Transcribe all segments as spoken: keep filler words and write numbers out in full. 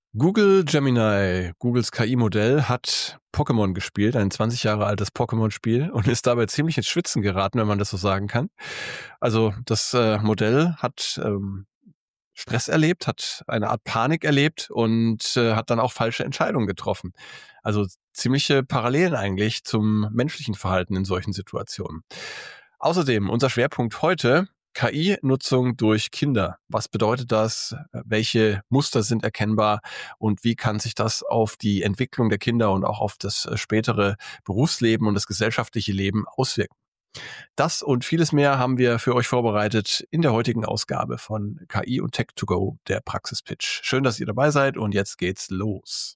Google Gemini, Googles K I-Modell, hat Pokémon gespielt, ein zwanzig Jahre altes Pokémon-Spiel, und ist dabei ziemlich ins Schwitzen geraten, wenn man das so sagen kann. Also das äh, Modell hat ähm, Stress erlebt, hat eine Art Panik erlebt und äh, hat dann auch falsche Entscheidungen getroffen. Also ziemliche Parallelen eigentlich zum menschlichen Verhalten in solchen Situationen. Außerdem unser Schwerpunkt heute: K I-Nutzung durch Kinder. Was bedeutet das? Welche Muster sind erkennbar? Und wie kann sich das auf die Entwicklung der Kinder und auch auf das äh, spätere Berufsleben und das gesellschaftliche Leben auswirken? Das und vieles mehr haben wir für euch vorbereitet in der heutigen Ausgabe von K I und Tech to go, der Praxispitch. Schön, dass ihr dabei seid, und jetzt geht's los.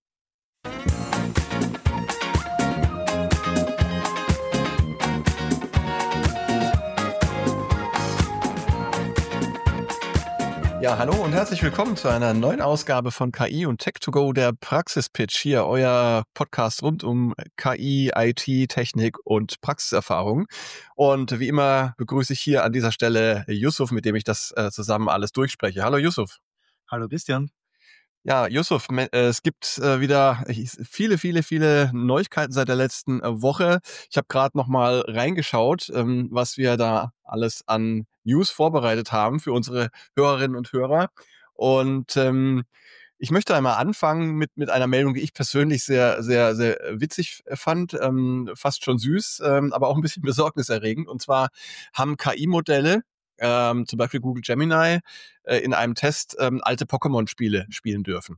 Ja, hallo und herzlich willkommen zu einer neuen Ausgabe von K I und Tech to go, der Praxispitch. Hier euer Podcast rund um K I, I T, Technik und Praxiserfahrung. Und wie immer begrüße ich hier an dieser Stelle Yusuf, mit dem ich das äh, zusammen alles durchspreche. Hallo Yusuf. Hallo Christian. Ja, Yusuf, me- äh, es gibt äh, wieder viele, viele, viele Neuigkeiten seit der letzten äh, Woche. Ich habe gerade noch mal reingeschaut, ähm, was wir da alles an News vorbereitet haben für unsere Hörerinnen und Hörer. Und ähm, ich möchte einmal anfangen mit mit einer Meldung, die ich persönlich sehr, sehr, sehr witzig fand, ähm, fast schon süß, ähm, aber auch ein bisschen besorgniserregend. Und zwar haben K I-Modelle, ähm, zum Beispiel Google Gemini, äh, in einem Test ähm, alte Pokémon-Spiele spielen dürfen.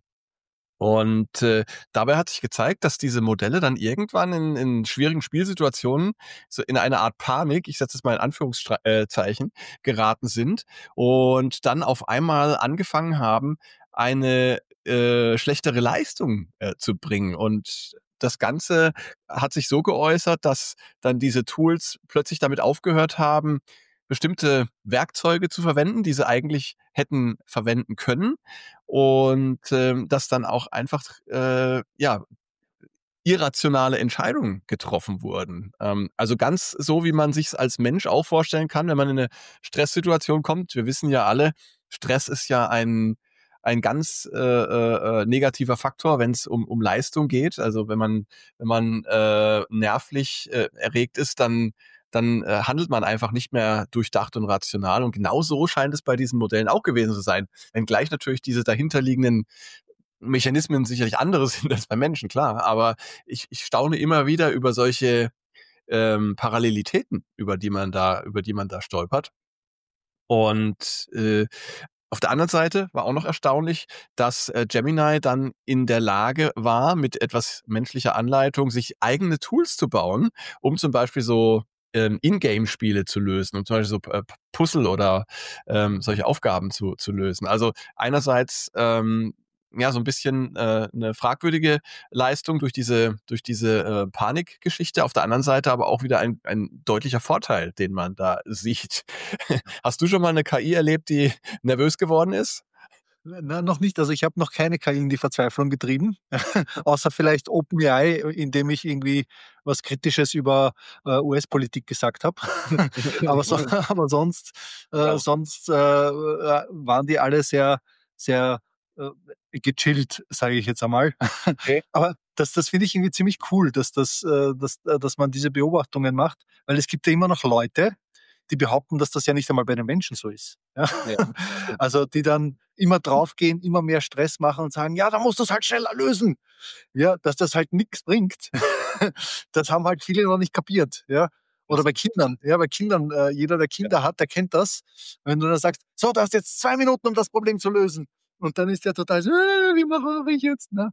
Und äh, dabei hat sich gezeigt, dass diese Modelle dann irgendwann in, in schwierigen Spielsituationen so in eine Art Panik, ich setze es mal in Anführungszeichen, geraten sind und dann auf einmal angefangen haben, eine äh, schlechtere Leistung äh, zu bringen. Und das Ganze hat sich so geäußert, dass dann diese Tools plötzlich damit aufgehört haben, bestimmte Werkzeuge zu verwenden, die sie eigentlich hätten verwenden können, und ähm, dass dann auch einfach äh, ja irrationale Entscheidungen getroffen wurden. Ähm, also ganz so, wie man sich es als Mensch auch vorstellen kann, wenn man in eine Stresssituation kommt. Wir wissen ja alle, Stress ist ja ein ein ganz äh, äh, negativer Faktor, wenn es um um Leistung geht. Also wenn man wenn man äh, nervlich äh, erregt ist, dann dann äh, handelt man einfach nicht mehr durchdacht und rational. Und genau so scheint es bei diesen Modellen auch gewesen zu sein. Wenngleich natürlich diese dahinterliegenden Mechanismen sicherlich andere sind als bei Menschen, klar. Aber ich, ich staune immer wieder über solche ähm, Parallelitäten, über die man da, über die man da stolpert. Und äh, auf der anderen Seite war auch noch erstaunlich, dass äh, Gemini dann in der Lage war, mit etwas menschlicher Anleitung sich eigene Tools zu bauen, um zum Beispiel so ähm, Ingame-Spiele zu lösen, um zum Beispiel so äh, Puzzle oder ähm, solche Aufgaben zu, zu lösen. Also einerseits ähm, ja so ein bisschen äh, eine fragwürdige Leistung durch diese durch diese äh, Panikgeschichte. Auf der anderen Seite aber auch wieder ein, ein deutlicher Vorteil, den man da sieht. Hast du schon mal eine K I erlebt, die nervös geworden ist? Na, noch nicht. Also ich habe noch keine K I in die Verzweiflung getrieben, außer vielleicht OpenAI, indem ich irgendwie was Kritisches über äh, U S-Politik gesagt habe. aber, so, aber sonst, äh, Ja. sonst äh, äh, waren die alle sehr, sehr äh, gechillt, sage ich jetzt einmal. Okay. aber das, das finde ich irgendwie ziemlich cool, dass, das, äh, dass, äh, dass man diese Beobachtungen macht, weil es gibt ja immer noch Leute, die behaupten, dass das ja nicht einmal bei den Menschen so ist. Ja? Ja. Also die dann immer draufgehen, immer mehr Stress machen und sagen, ja, da musst du es halt schneller lösen. Ja, dass das halt nichts bringt. Das haben halt viele noch nicht kapiert. Ja? Oder bei Kindern. Ja, bei Kindern, äh, jeder, der Kinder hat, der kennt das. Wenn du dann sagst, so, du hast jetzt zwei Minuten, um das Problem zu lösen. Und dann ist der total so, äh, wie mache ich jetzt? Ne?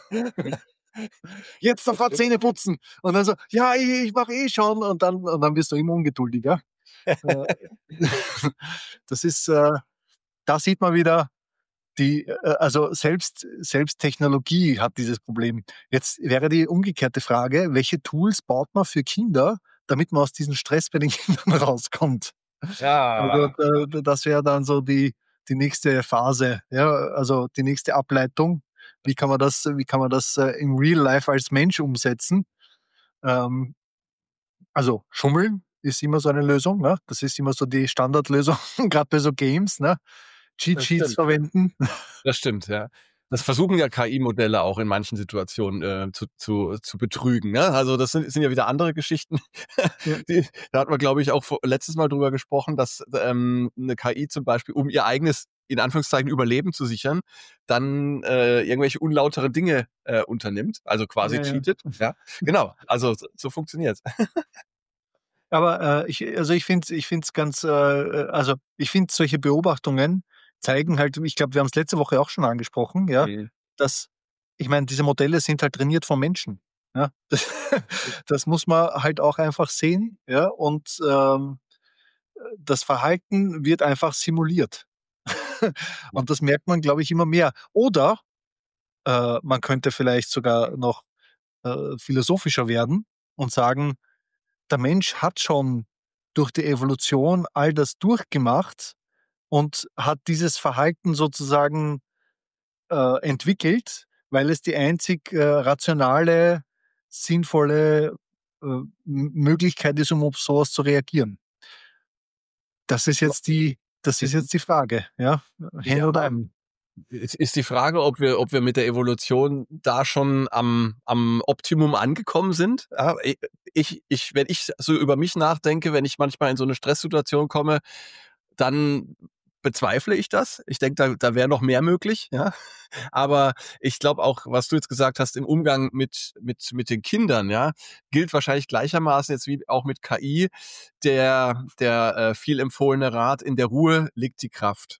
Jetzt sofort Zähne putzen. Und dann so, ja, ich, ich mache eh schon. Und dann, und dann wirst du immer ungeduldiger. Äh, das ist, äh, da sieht man wieder, die, äh, also selbst, selbst Technologie hat dieses Problem. Jetzt wäre die umgekehrte Frage, welche Tools baut man für Kinder, damit man aus diesem Stress bei den Kindern rauskommt? Also, Ja. äh, das wäre dann so die, die nächste Phase, ja, also die nächste Ableitung. Wie kann man das, wie kann man das äh, im Real Life als Mensch umsetzen? Ähm, Also Schummeln ist immer so eine Lösung, ne? Das ist immer so die Standardlösung, gerade bei so Games, ne? Cheat Das Sheets stimmt. verwenden. Das stimmt, ja. Das versuchen ja K I-Modelle auch in manchen Situationen äh, zu, zu, zu betrügen. Ne? Also das sind, sind ja wieder andere Geschichten. Ja. Die, da hat man, glaube ich, auch vor, letztes Mal drüber gesprochen, dass ähm, eine K I zum Beispiel, um ihr eigenes, in Anführungszeichen, Überleben zu sichern, dann äh, irgendwelche unlautere Dinge äh, unternimmt, also quasi Ja, ja. cheatet. Ja, genau. Also so, so funktioniert's. Aber, äh, ich also, ich finde es ich finde es ganz, äh, äh also, ich finde, solche Beobachtungen zeigen halt, ich glaube, wir haben es letzte Woche auch schon angesprochen, ja, Mhm. dass ich meine, diese Modelle sind halt trainiert von Menschen, ja? Das das muss man halt auch einfach sehen, ja, und, ähm, das Verhalten wird einfach simuliert. Ja. Und das merkt man, glaube ich, immer mehr. Oder, äh, man könnte vielleicht sogar noch, äh, philosophischer werden und sagen, der Mensch hat schon durch die Evolution all das durchgemacht und hat dieses Verhalten sozusagen, äh, entwickelt, weil es die einzig, äh, rationale, sinnvolle, äh, M Möglichkeit ist, um auf so was zu reagieren. Das ist jetzt die das ist jetzt die Frage, ja? Hen Ja, oder Ei. ist ist die Frage, ob wir ob wir mit der Evolution da schon am am Optimum angekommen sind. Ja, i ich ich wenn ich so über mich nachdenke, wenn ich manchmal in so 'ne Stresssituation komme, dann bezweifle ich das. Ich denke, da da wäre noch mehr möglich, ja. Aber ich glaube auch, was du jetzt gesagt hast, im Umgang mit mit mit den Kindern, ja, gilt wahrscheinlich gleichermaßen jetzt wie auch mit K I, der der, äh, viel empfohlene Rat: „In der Ruhe liegt die Kraft.“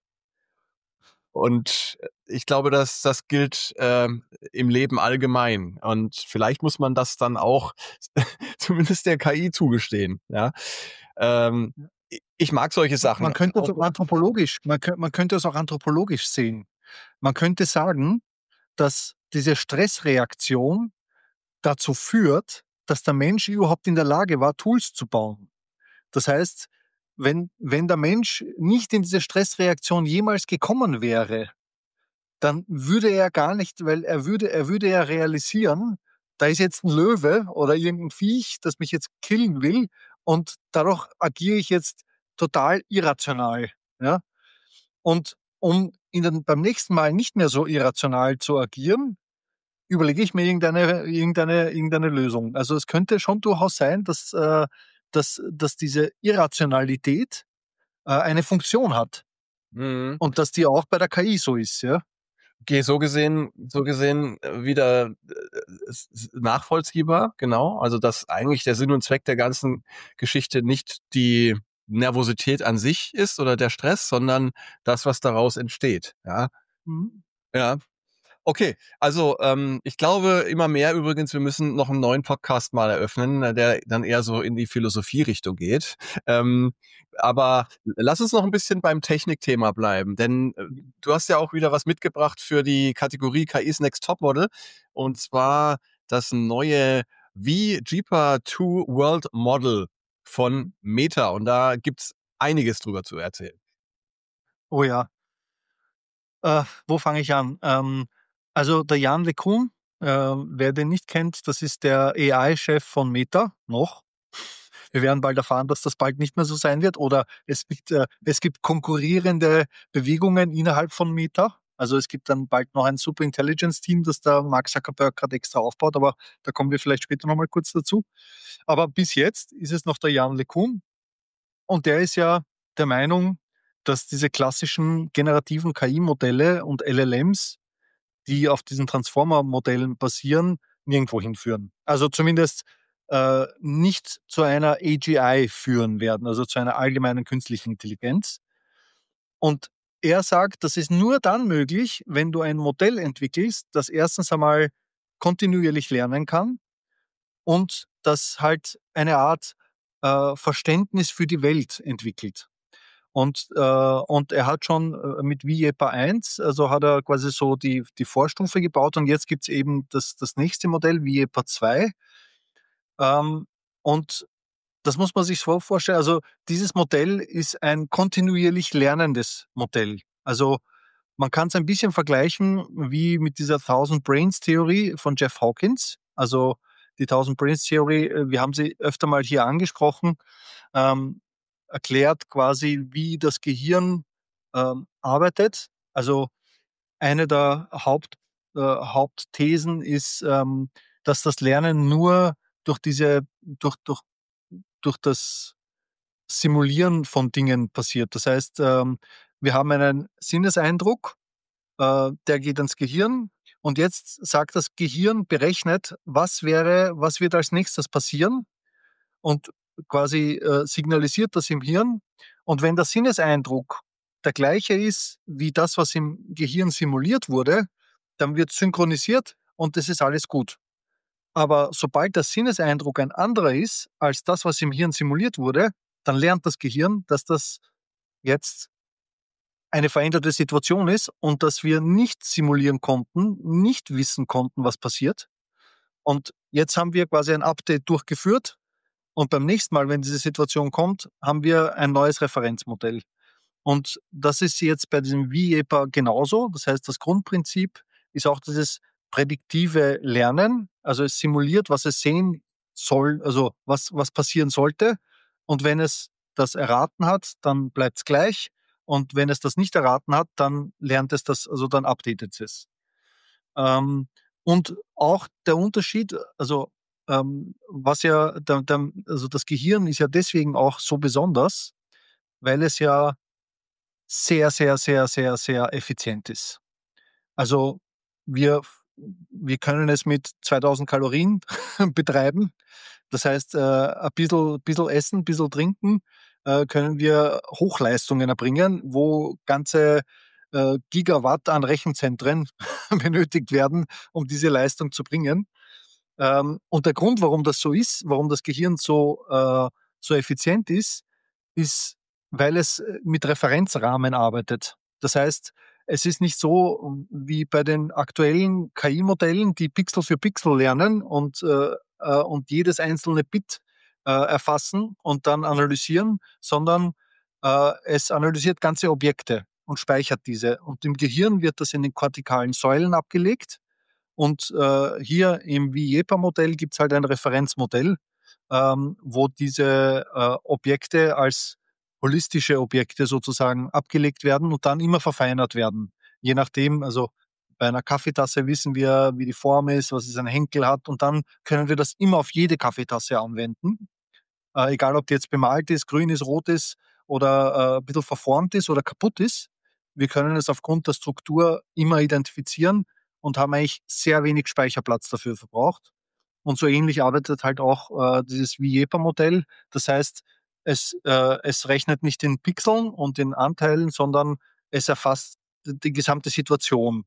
Und ich glaube, dass das gilt, ähm, im Leben allgemein. Und vielleicht muss man das dann auch zumindest der K I zugestehen, ja. Ähm, i ich mag solche Ma Sachen man könnte auch. das auch anthropologisch man könnt man könnte das auch anthropologisch sehen. Man könnte sagen, dass diese Stressreaktion dazu führt, dass der Mensch überhaupt in der Lage war, Tools zu bauen. Das heißt, wenn wenn der Mensch nicht in diese Stressreaktion jemals gekommen wäre, dann würde er gar nicht weil er würde er würde ja realisieren, da ist jetzt 'n Löwe oder irgend 'n Viech, das mich jetzt killen will und dadurch agiere ich jetzt total irrational, ja? Und um in den beim nächsten Mal nicht mehr so irrational zu agieren, überlege ich mir irgendeine irgendeine irgendeine Lösung. Also, es könnte schon durchaus sein, dass, äh dass dass diese Irrationalität, äh, eine Funktion hat Mhm. und dass die auch bei der K I so ist, ja? Okay, so gesehen so gesehen, äh, wieder, äh, s s nachvollziehbar, genau. Also, dass eigentlich der Sinn und Zweck der ganzen Geschichte nicht die Nervosität an sich ist oder der Stress, sondern das, was daraus entsteht, ja? Mhm. Ja. Okay, also, ähm, ich glaube immer mehr übrigens, wir müssen noch 'n neuen Podcast mal eröffnen, der dann eher so in die Philosophie-Richtung geht. Ähm, aber lass uns noch 'n bisschen beim Technikthema bleiben, denn, äh, du hast ja auch wieder was mitgebracht für die Kategorie K I's Next Topmodel, und zwar das neue V-Jeeper zwei World Model von Meta. Und da gibt's einiges drüber zu erzählen. Oh ja. Äh, wo fange ich an? Ähm, also der Jan LeCun, äh, wer den nicht kennt, das ist der A I-Chef von Meta, noch. Wir werden bald erfahren, dass das bald nicht mehr so sein wird oder es gibt, äh es gibt konkurrierende Bewegungen innerhalb von Meta. Also, es gibt dann bald noch ein Super Intelligence Team, das der Mark Zuckerberg grad extra aufbaut, aber da kommen wir vielleicht später noch mal kurz dazu. Aber bis jetzt ist es noch der Jan LeCun und der ist ja der Meinung, dass diese klassischen generativen K I-Modelle und L L Ms, die auf diesen Transformer-Modellen basieren, nirgendwo hinführen. Also, zumindest, äh, nicht zu einer A G I führen werden, also zu einer allgemeinen künstlichen Intelligenz. Und er sagt, das ist nur dann möglich, wenn du ein Modell entwickelst, das erstens einmal kontinuierlich lernen kann und das halt eine Art, äh, Verständnis für die Welt entwickelt. Und, äh und er hat schon, äh, mit V-Jeeper eins, also hat er quasi so die die Vorstufe gebaut und jetzt gibt's eben das das nächste Modell, V-Jeeper zwei. Ähm, und das muss man sich so vorstellen, also dieses Modell ist ein kontinuierlich lernendes Modell. Also, man kann's ein bisschen vergleichen wie mit dieser Thousand Brains Theorie von Jeff Hawkins. Also, die Thousand Brains Theory, äh, wir haben sie öfter mal hier angesprochen, ähm, erklärt quasi, wie das Gehirn, ähm, arbeitet. Also eine der Haupt, äh, Hauptthesen ist, ähm, dass das Lernen nur durch diese, durch, durch, durch das Simulieren von Dingen passiert. Das heißt, ähm, wir haben einen Sinneseindruck, äh, der geht ins Gehirn und jetzt sagt das Gehirn, berechnet, was wäre, was wird als nächstes passieren und quasi äh, signalisiert das im Hirn. Und wenn der Sinneseindruck der gleiche ist wie das, was im Gehirn simuliert wurde, dann wird synchronisiert und das ist alles gut. Aber sobald der Sinneseindruck ein anderer ist als das, was im Hirn simuliert wurde, dann lernt das Gehirn, dass das jetzt eine veränderte Situation ist und dass wir nicht simulieren konnten, nicht wissen konnten, was passiert. Und jetzt haben wir quasi ein Update durchgeführt und beim nächsten Mal, wenn diese Situation kommt, haben wir ein neues Referenzmodell. Und das ist jetzt bei diesem V-E P A genauso. Das heißt, das Grundprinzip ist auch dieses prädiktive Lernen. Also es simuliert, was es sehen soll, also was, was passieren sollte. Und wenn es das erraten hat, dann bleibt es gleich. Und wenn es das nicht erraten hat, dann lernt es das, also dann updatet es. Ähm, und auch der Unterschied, also ähm, was ja, der, der, also das Gehirn ist ja deswegen auch so besonders, weil es ja sehr, sehr, sehr, sehr, sehr effizient ist. Also wir, wir können es mit zweitausend Kalorien betreiben. Das heißt, äh, ein bisschen, bisschen essen, ein bisschen trinken, äh, können wir Hochleistungen erbringen, wo ganze äh, Gigawatt an Rechenzentren benötigt werden, um diese Leistung zu bringen. Ähm, und der Grund, warum das so ist, warum das Gehirn so, äh, so effizient ist, ist, weil es äh, mit Referenzrahmen arbeitet. Das heißt, es ist nicht so wie bei den aktuellen K I-Modellen, die Pixel für Pixel lernen und, äh, äh, und jedes einzelne Bit äh, erfassen und dann analysieren, sondern äh, es analysiert ganze Objekte und speichert diese. Und im Gehirn wird das in den kortikalen Säulen abgelegt. Und äh, hier im V-E P A-Modell gibt es halt ein Referenzmodell, ähm, wo diese äh, Objekte als holistische Objekte sozusagen abgelegt werden und dann immer verfeinert werden. Je nachdem, also bei einer Kaffeetasse wissen wir, wie die Form ist, was es ein Henkel hat und dann können wir das immer auf jede Kaffeetasse anwenden. Äh, egal, ob die jetzt bemalt ist, grün ist, rot ist oder äh, ein bisschen verformt ist oder kaputt ist. Wir können es aufgrund der Struktur immer identifizieren und haben eigentlich sehr wenig Speicherplatz dafür verbraucht. Und so ähnlich arbeitet halt auch äh, dieses V-E P A-Modell. Das heißt, es, äh, es rechnet nicht in Pixeln und in Anteilen, sondern es erfasst die gesamte Situation.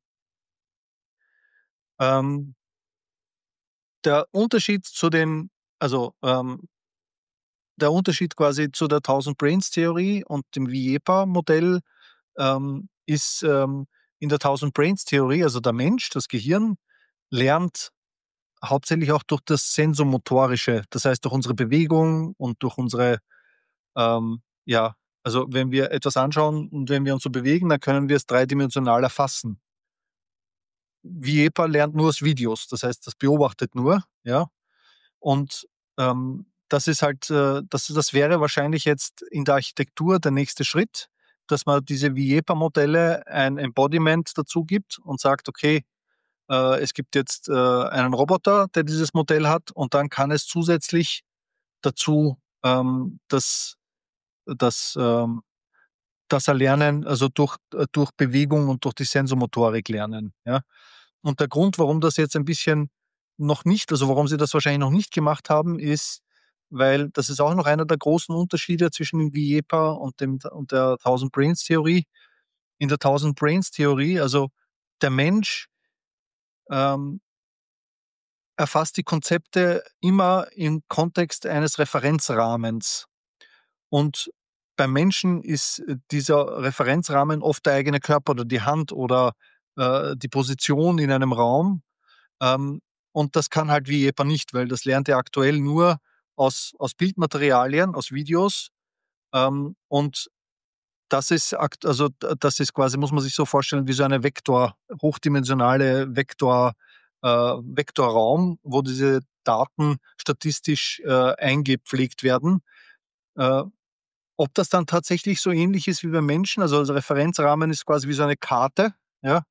Ähm, der Unterschied zu den, also ähm, der Unterschied quasi zu der Thousand Brains Theorie und dem V E P A-Modell ähm, ist ähm, in der Thousand Brains Theorie, also der Mensch, das Gehirn, lernt hauptsächlich auch durch das Sensomotorische, das heißt durch unsere Bewegung und durch unsere, ähm, ja, also wenn wir etwas anschauen und wenn wir uns so bewegen, dann können wir es dreidimensional erfassen. V E P A lernt nur aus Videos, das heißt, das beobachtet nur, ja, und ähm, das ist halt, äh, das, das wäre wahrscheinlich jetzt in der Architektur der nächste Schritt, dass man diese V E P A-Modelle ein Embodiment dazu gibt und sagt, okay, äh, es gibt jetzt äh, einen Roboter, der dieses Modell hat und dann kann es zusätzlich dazu ähm, das, das, ähm, das Erlernen, also durch, äh, durch Bewegung und durch die Sensomotorik lernen. Ja? Und der Grund, warum das jetzt ein bisschen noch nicht, also warum sie das wahrscheinlich noch nicht gemacht haben, ist, weil das ist auch noch einer der großen Unterschiede zwischen dem V E P A und, dem, und der Thousand Brains Theorie. In der Thousand Brains Theorie, also der Mensch ähm, erfasst die Konzepte immer im Kontext eines Referenzrahmens. Und beim Menschen ist äh, dieser Referenzrahmen oft der eigene Körper oder die Hand oder äh, die Position in einem Raum. Ähm, und das kann halt V E P A nicht, weil das lernt er aktuell nur aus, aus Bildmaterialien, aus Videos. Ähm, und das ist, akt- also d- das ist quasi, muss man sich so vorstellen, wie so eine Vektor, hochdimensionale Vektor, äh, Vektorraum, wo diese Daten statistisch äh, eingepflegt werden. Äh, ob das dann tatsächlich so ähnlich ist wie beim Menschen, also der Referenzrahmen ist quasi wie so eine Karte, ja,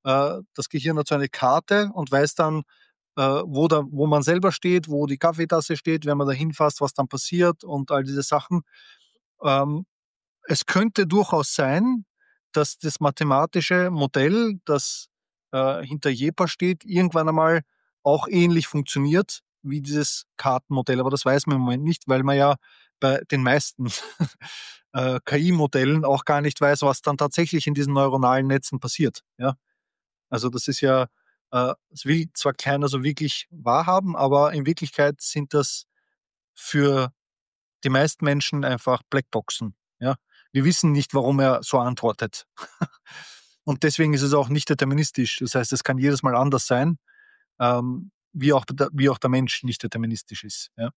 Äh, das Gehirn hat so eine Karte und weiß dann, äh, wo, da, wo man selber steht, wo die Kaffeetasse steht, wenn man da hinfasst, was dann passiert und all diese Sachen. Ähm, es könnte durchaus sein, dass das mathematische Modell, das äh, hinter Jepa steht, irgendwann einmal auch ähnlich funktioniert wie dieses Kartenmodell. Aber das weiß man im Moment nicht, weil man ja bei den meisten äh, K I-Modellen auch gar nicht weiß, was dann tatsächlich in diesen neuronalen Netzen passiert. Ja? Also das ist ja, äh, es will zwar keiner so wirklich wahrhaben, aber in Wirklichkeit sind das für die meisten Menschen einfach Blackboxen. Ja? Wir wissen nicht, warum er so antwortet. Und deswegen ist es auch nicht deterministisch. Das heißt, es kann jedes Mal anders sein, ähm, wie, auch der, wie auch der Mensch nicht deterministisch ist. Ja?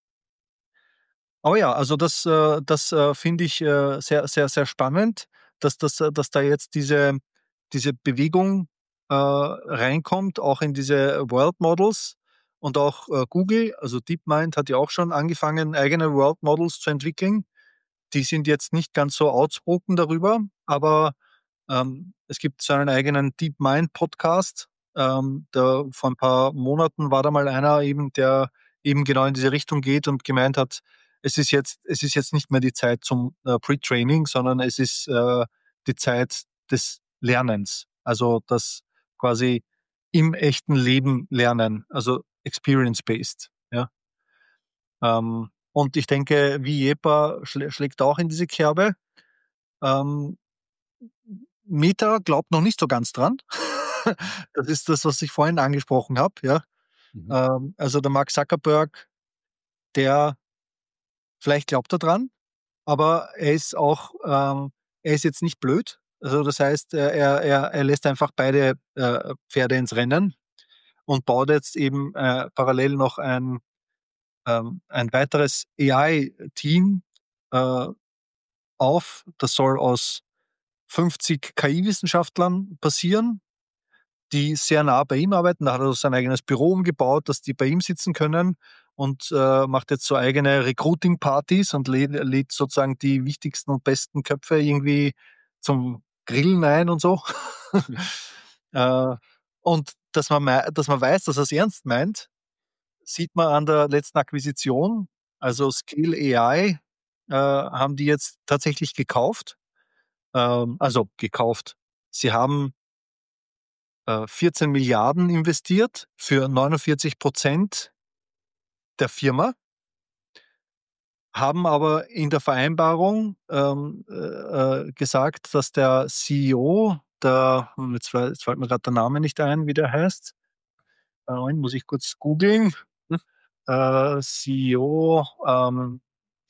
Aber ja, also das, äh, das äh, finde ich äh, sehr, sehr, sehr spannend, dass, das, äh, dass da jetzt diese, diese Bewegung äh, reinkommt, auch in diese World Models und auch äh, Google, also DeepMind hat ja auch schon angefangen, eigene World Models zu entwickeln. Die sind jetzt nicht ganz so outspoken darüber, aber ähm, es gibt so einen eigenen DeepMind-Podcast. Ähm, da, vor ein paar Monaten war da mal einer eben, der eben genau in diese Richtung geht und gemeint hat, es ist jetzt, es ist jetzt nicht mehr die Zeit zum äh, Pre-Training, sondern es ist äh, die Zeit des Lernens. Also das quasi im echten Leben lernen, also experience-based. Ja. Ähm, und ich denke, wie Jepa schl schlägt auch in diese Kerbe. Ähm, Meta glaubt noch nicht so ganz dran. Das ist das, was ich vorhin angesprochen habe, ja. Mhm. Ähm, also der Mark Zuckerberg, der vielleicht glaubt er dran, aber er ist auch, ähm, er ist jetzt nicht blöd. Also das heißt, er, er, er er lässt einfach beide äh, Pferde ins Rennen und baut jetzt eben äh, parallel noch ein, ähm, ein weiteres A I-Team äh, auf. Das soll aus fünfzig K I-Wissenschaftlern passieren, die sehr nah bei ihm arbeiten. Da hat er sein eigenes Büro umgebaut, dass die bei ihm sitzen können und äh, macht jetzt so eigene Recruiting-Partys und lädt, lädt sozusagen die wichtigsten und besten Köpfe irgendwie zum Grillen ein und so. äh, und dass man, mei- dass man weiß, dass er es ernst meint, sieht man an der letzten Akquisition. Also Scale A I äh, haben die jetzt tatsächlich gekauft. Ähm, also gekauft. Sie haben äh, vierzehn Milliarden investiert für neunundvierzig Prozent der Firma, haben aber in der Vereinbarung ähm, äh, äh, gesagt, dass der C E O, der, hm, jetzt, fällt- jetzt fällt mir gerade der Name nicht ein, wie der heißt, äh, Moment, muss ich kurz googeln. Hm, Äh, C E O ähm,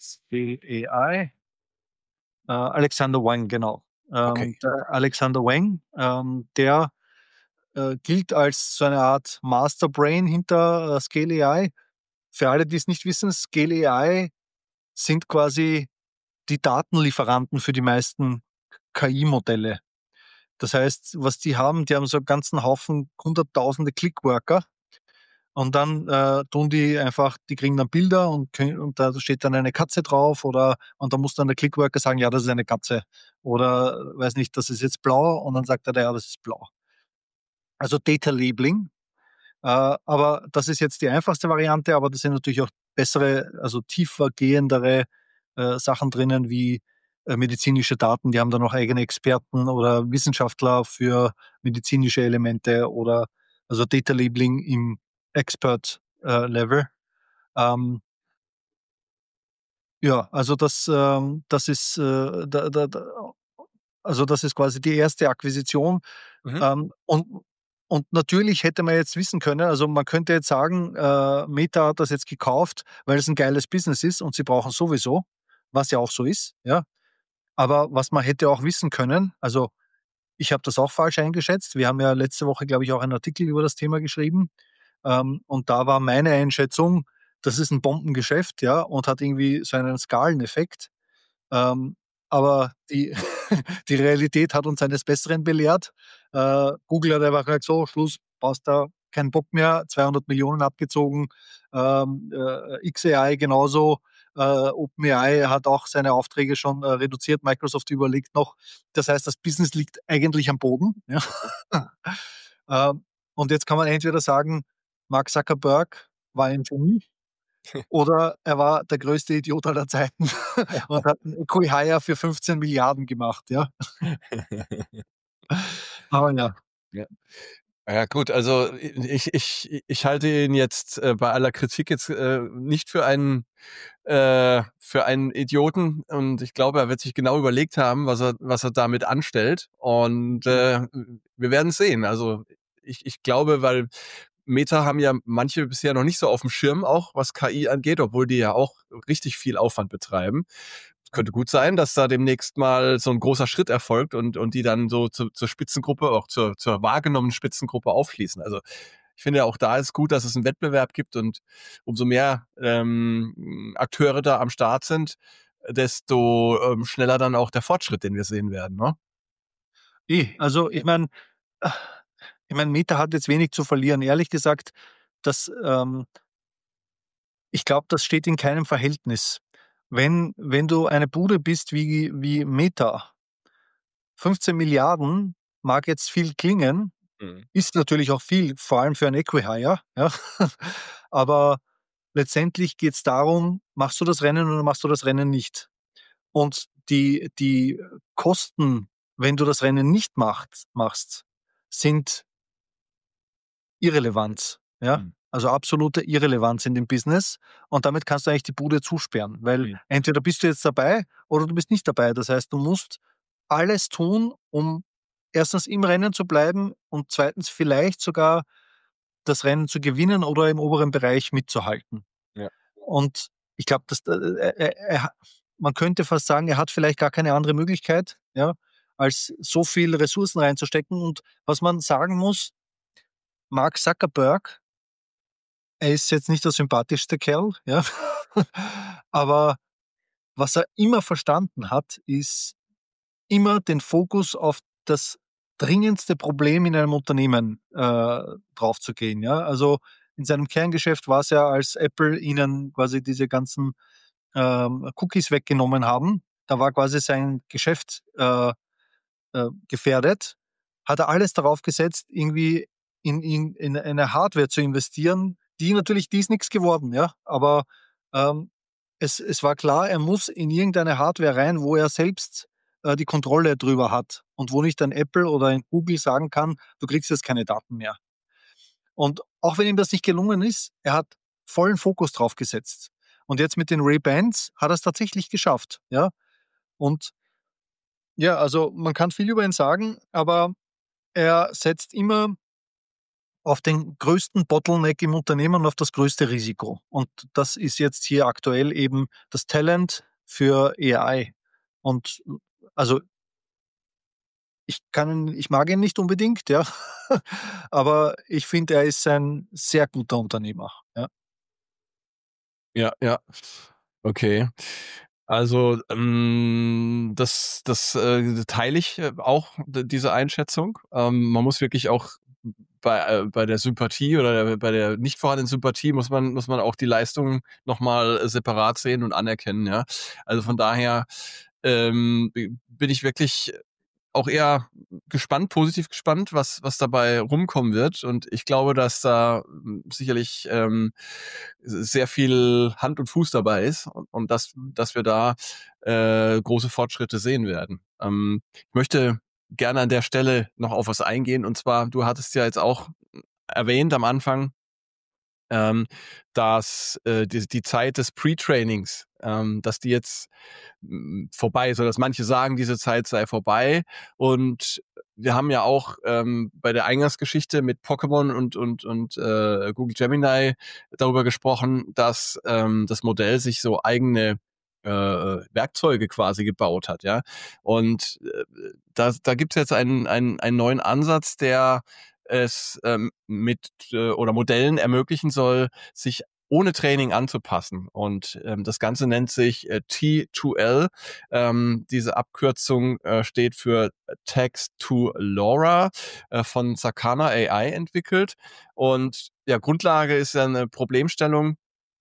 A I, äh, Alexander Wang, genau. okay. Ähm, der Alexander Wang, ähm, der äh, gilt als so eine Art Masterbrain hinter äh, Scale A I. Für alle, die es nicht wissen, Scale A I sind quasi die Datenlieferanten für die meisten K I-Modelle. Das heißt, was die haben, die haben so einen ganzen Haufen, hunderttausende Clickworker und dann äh, tun die einfach, die kriegen dann Bilder und, können, und da steht dann eine Katze drauf oder und dann muss dann der Clickworker sagen, ja, das ist eine Katze oder weiß nicht, das ist jetzt blau und dann sagt er, ja, das ist blau. Also Data Labeling. Äh, aber das ist jetzt die einfachste Variante, aber da sind natürlich auch bessere, also tiefer gehendere äh, Sachen drinnen, wie äh, medizinische Daten. Die haben dann noch eigene Experten oder Wissenschaftler für medizinische Elemente oder also Data Labeling im Expert äh, Level. Ähm, ja, also das, ähm, das ist äh, da, da, da, also das ist quasi die erste Akquisition. Mhm. Ähm, und und natürlich hätte man jetzt wissen können, also man könnte jetzt sagen, äh, Meta hat das jetzt gekauft, weil es ein geiles Business ist und sie brauchen sowieso, was ja auch so ist, ja. Aber was man hätte auch wissen können, also ich habe das auch falsch eingeschätzt. Wir haben ja letzte Woche, glaube ich, auch einen Artikel über das Thema geschrieben. Ähm, und da war meine Einschätzung, das ist ein Bombengeschäft, ja, und hat irgendwie so einen Skaleneffekt. Ähm, aber die, die Realität hat uns eines Besseren belehrt. Äh, Google hat einfach gesagt, so, Schluss, brauchst da keinen Bock mehr, zweihundert Millionen abgezogen, ähm, äh, X A I genauso, Äh, OpenAI hat auch seine Aufträge schon äh, reduziert. Microsoft überlegt noch. Das heißt, das Business liegt eigentlich am Boden. Ja. ähm, und jetzt kann man entweder sagen, Mark Zuckerberg war ein Genie oder er war der größte Idiot aller Zeiten und hat ein Equihire für fünfzehn Milliarden gemacht. Ja. Aber ja. Ja. Ja gut, also ich, ich, ich halte ihn jetzt äh, bei aller Kritik jetzt äh, nicht für einen äh, für einen Idioten und ich glaube, er wird sich genau überlegt haben, was er was er damit anstellt und äh, wir werden es sehen. Also ich, ich glaube, weil Meta haben ja manche bisher noch nicht so auf dem Schirm auch, was K I angeht, obwohl die ja auch richtig viel Aufwand betreiben. Könnte gut sein, dass da demnächst mal so ein großer Schritt erfolgt und, und die dann so zu, zur Spitzengruppe, auch zur, zur wahrgenommenen Spitzengruppe aufschließen. Also ich finde ja auch da ist gut, dass es einen Wettbewerb gibt und umso mehr ähm, Akteure da am Start sind, desto ähm, schneller dann auch der Fortschritt, den wir sehen werden. Ne? Eh, also ich meine, ich meine, Meta hat jetzt wenig zu verlieren. Ehrlich gesagt, das, ähm, ich glaube, das steht in keinem Verhältnis. Wenn, wenn du eine Bude bist wie, wie Meta, fünfzehn Milliarden mag jetzt viel klingen, Mhm. ist natürlich auch viel, vor allem für ein Equihire. Ja. Aber letztendlich geht es darum, machst du das Rennen oder machst du das Rennen nicht? Und die, die Kosten, wenn du das Rennen nicht macht, machst, sind Irrelevanz, ja? Mhm. Also absolute Irrelevanz in dem Business und damit kannst du eigentlich die Bude zusperren, weil Mhm. entweder bist du jetzt dabei oder du bist nicht dabei. Das heißt, du musst alles tun, um erstens im Rennen zu bleiben und zweitens vielleicht sogar das Rennen zu gewinnen oder im oberen Bereich mitzuhalten. Ja. Und ich glaube, dass äh, er, er, man könnte fast sagen, er hat vielleicht gar keine andere Möglichkeit, ja, als so viel Ressourcen reinzustecken. Und was man sagen muss, Mark Zuckerberg, er ist jetzt nicht der sympathischste Kerl, ja. Aber was er immer verstanden hat, ist immer den Fokus auf das dringendste Problem in einem Unternehmen äh, draufzugehen. Ja? Also in seinem Kerngeschäft war es ja, als Apple ihnen quasi diese ganzen ähm, Cookies weggenommen haben. Da war quasi sein Geschäft äh, äh, gefährdet. Hat er alles darauf gesetzt, irgendwie in, in, in eine Hardware zu investieren, die natürlich, die ist nichts geworden, ja. Aber ähm, es, es war klar, er muss in irgendeine Hardware rein, wo er selbst äh, die Kontrolle drüber hat und wo nicht ein Apple oder ein Google sagen kann, du kriegst jetzt keine Daten mehr. Und auch wenn ihm das nicht gelungen ist, er hat vollen Fokus drauf gesetzt. Und jetzt mit den Ray-Bans hat er es tatsächlich geschafft, ja. Und ja, also man kann viel über ihn sagen, aber er setzt immer auf den größten Bottleneck im Unternehmen und auf das größte Risiko. Und das ist jetzt hier aktuell eben das Talent für A I. Und also ich kann, ich mag ihn nicht unbedingt, ja, aber ich finde, er ist ein sehr guter Unternehmer. Ja. Ja, ja. Okay. Also ähm, das, das äh, teile ich äh, auch, d- diese Einschätzung. Ähm, man muss wirklich auch bei, äh, bei der Sympathie oder der, bei der nicht vorhandenen Sympathie muss man, muss man auch die Leistung nochmal separat sehen und anerkennen, ja. Also von daher ähm, bin ich wirklich auch eher gespannt, positiv gespannt, was, was dabei rumkommen wird. Und ich glaube, dass da ähm, sicherlich ähm, sehr viel Hand und Fuß dabei ist und, und dass, dass wir da äh, große Fortschritte sehen werden. Ähm, ich möchte gerne an der Stelle noch auf was eingehen. Und zwar, du hattest ja jetzt auch erwähnt am Anfang, ähm, dass äh, die, die Zeit des Pre-Trainings, ähm, dass die jetzt mh, vorbei ist, oder dass manche sagen, diese Zeit sei vorbei. Und wir haben ja auch ähm, bei der Eingangsgeschichte mit Pokémon und und und äh, Google Gemini darüber gesprochen, dass ähm, das Modell sich so eigene äh, Werkzeuge quasi gebaut hat, ja. Und äh, da, da gibt es jetzt einen, einen, einen neuen Ansatz, der es ähm, mit äh, oder Modellen ermöglichen soll, sich ohne Training anzupassen. Und ähm, das Ganze nennt sich äh, T zwei L. Ähm, diese Abkürzung äh, steht für Text to LoRa, äh, von Sakana A I entwickelt. Und ja, Grundlage ist ja eine Problemstellung,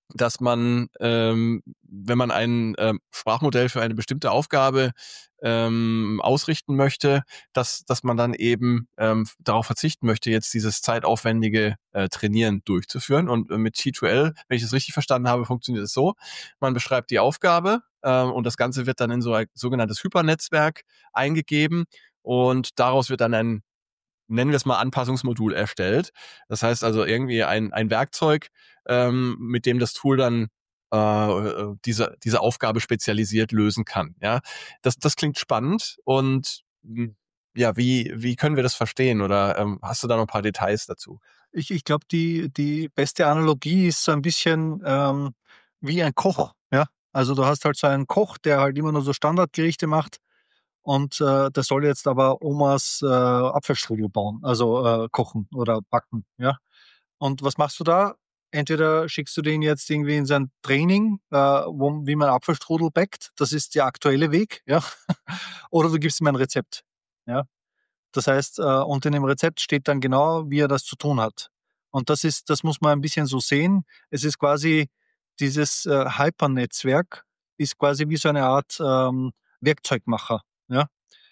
dass man, ähm, wenn man ein ähm, Sprachmodell für eine bestimmte Aufgabe ähm, ausrichten möchte, dass, dass man dann eben ähm, darauf verzichten möchte, jetzt dieses zeitaufwendige äh, Trainieren durchzuführen. Und äh, mit T zwei L, wenn ich es richtig verstanden habe, funktioniert es so: Man beschreibt die Aufgabe äh, und das Ganze wird dann in so ein sogenanntes Hypernetzwerk eingegeben und daraus wird dann ein, nennen wir es mal, Anpassungsmodul erstellt. Das heißt also irgendwie ein, ein Werkzeug, ähm, mit dem das Tool dann äh, diese, diese Aufgabe spezialisiert lösen kann. Ja, das, das klingt spannend und mh, ja, wie, wie können wir das verstehen? Oder ähm, hast du da noch ein paar Details dazu? Ich ich glaube, die die beste Analogie ist so ein bisschen, ähm, wie ein Koch, ja? Also, du hast halt so einen Koch, der halt immer nur so Standardgerichte macht und, äh, der soll jetzt aber Omas, äh, Apfelstrudel bauen, also, äh, kochen oder backen, ja? Und was machst du da? Entweder schickst du den jetzt irgendwie in sein Training, äh, wo wie man Apfelstrudel backt, das ist der aktuelle Weg, ja? Oder du gibst ihm ein Rezept, ja? Das heißt, äh, und in dem Rezept steht dann genau, wie er das zu tun hat. Und das ist das muss man ein bisschen so sehen. Es ist quasi dieses, äh, Hypernetzwerk ist quasi wie so eine Art, ähm, Werkzeugmacher, ja?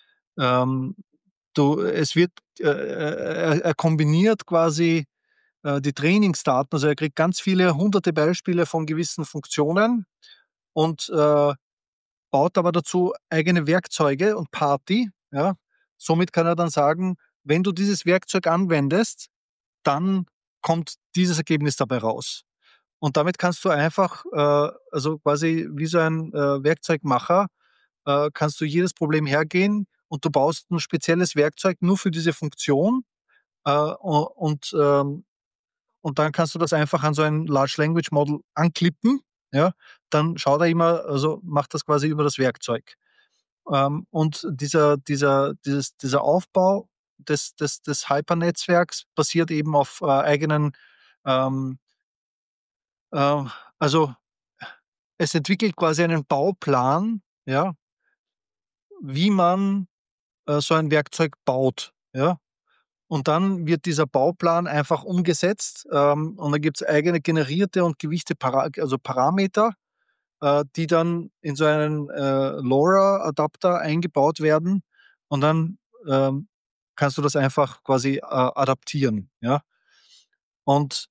Ähm, du es wird äh, er er kombiniert quasi, äh, die Trainingsdaten, also er kriegt ganz viele hunderte Beispiele von gewissen Funktionen und, äh, baut aber dazu eigene Werkzeuge und Party, ja. Somit kann er dann sagen: „Wenn du dieses Werkzeug anwendest, dann kommt dieses Ergebnis dabei raus.“ Und damit kannst du einfach, äh, also quasi wie so ein, äh, Werkzeugmacher, äh, kannst du jedes Problem hergehen und du baust ein spezielles Werkzeug nur für diese Funktion, äh, u und, ähm und dann kannst du das einfach an so ein Large Language Model anklippen, ja? Dann schaut er immer, also macht das quasi über das Werkzeug. Ähm, und dieser dieser dieses dieser Aufbau des des des Hypernetzwerks basiert eben auf, äh, eigenen, ähm, äh also, es entwickelt quasi einen Bauplan, ja, wie man, äh, so ein Werkzeug baut, ja? Und dann wird dieser Bauplan einfach umgesetzt, ähm, und dann gibt's eigene generierte und gewichte Para also Parameter, äh, die dann in so einen, äh, LoRa-Adapter eingebaut werden und dann, ähm, kannst du das einfach quasi, äh, adaptieren, ja? Und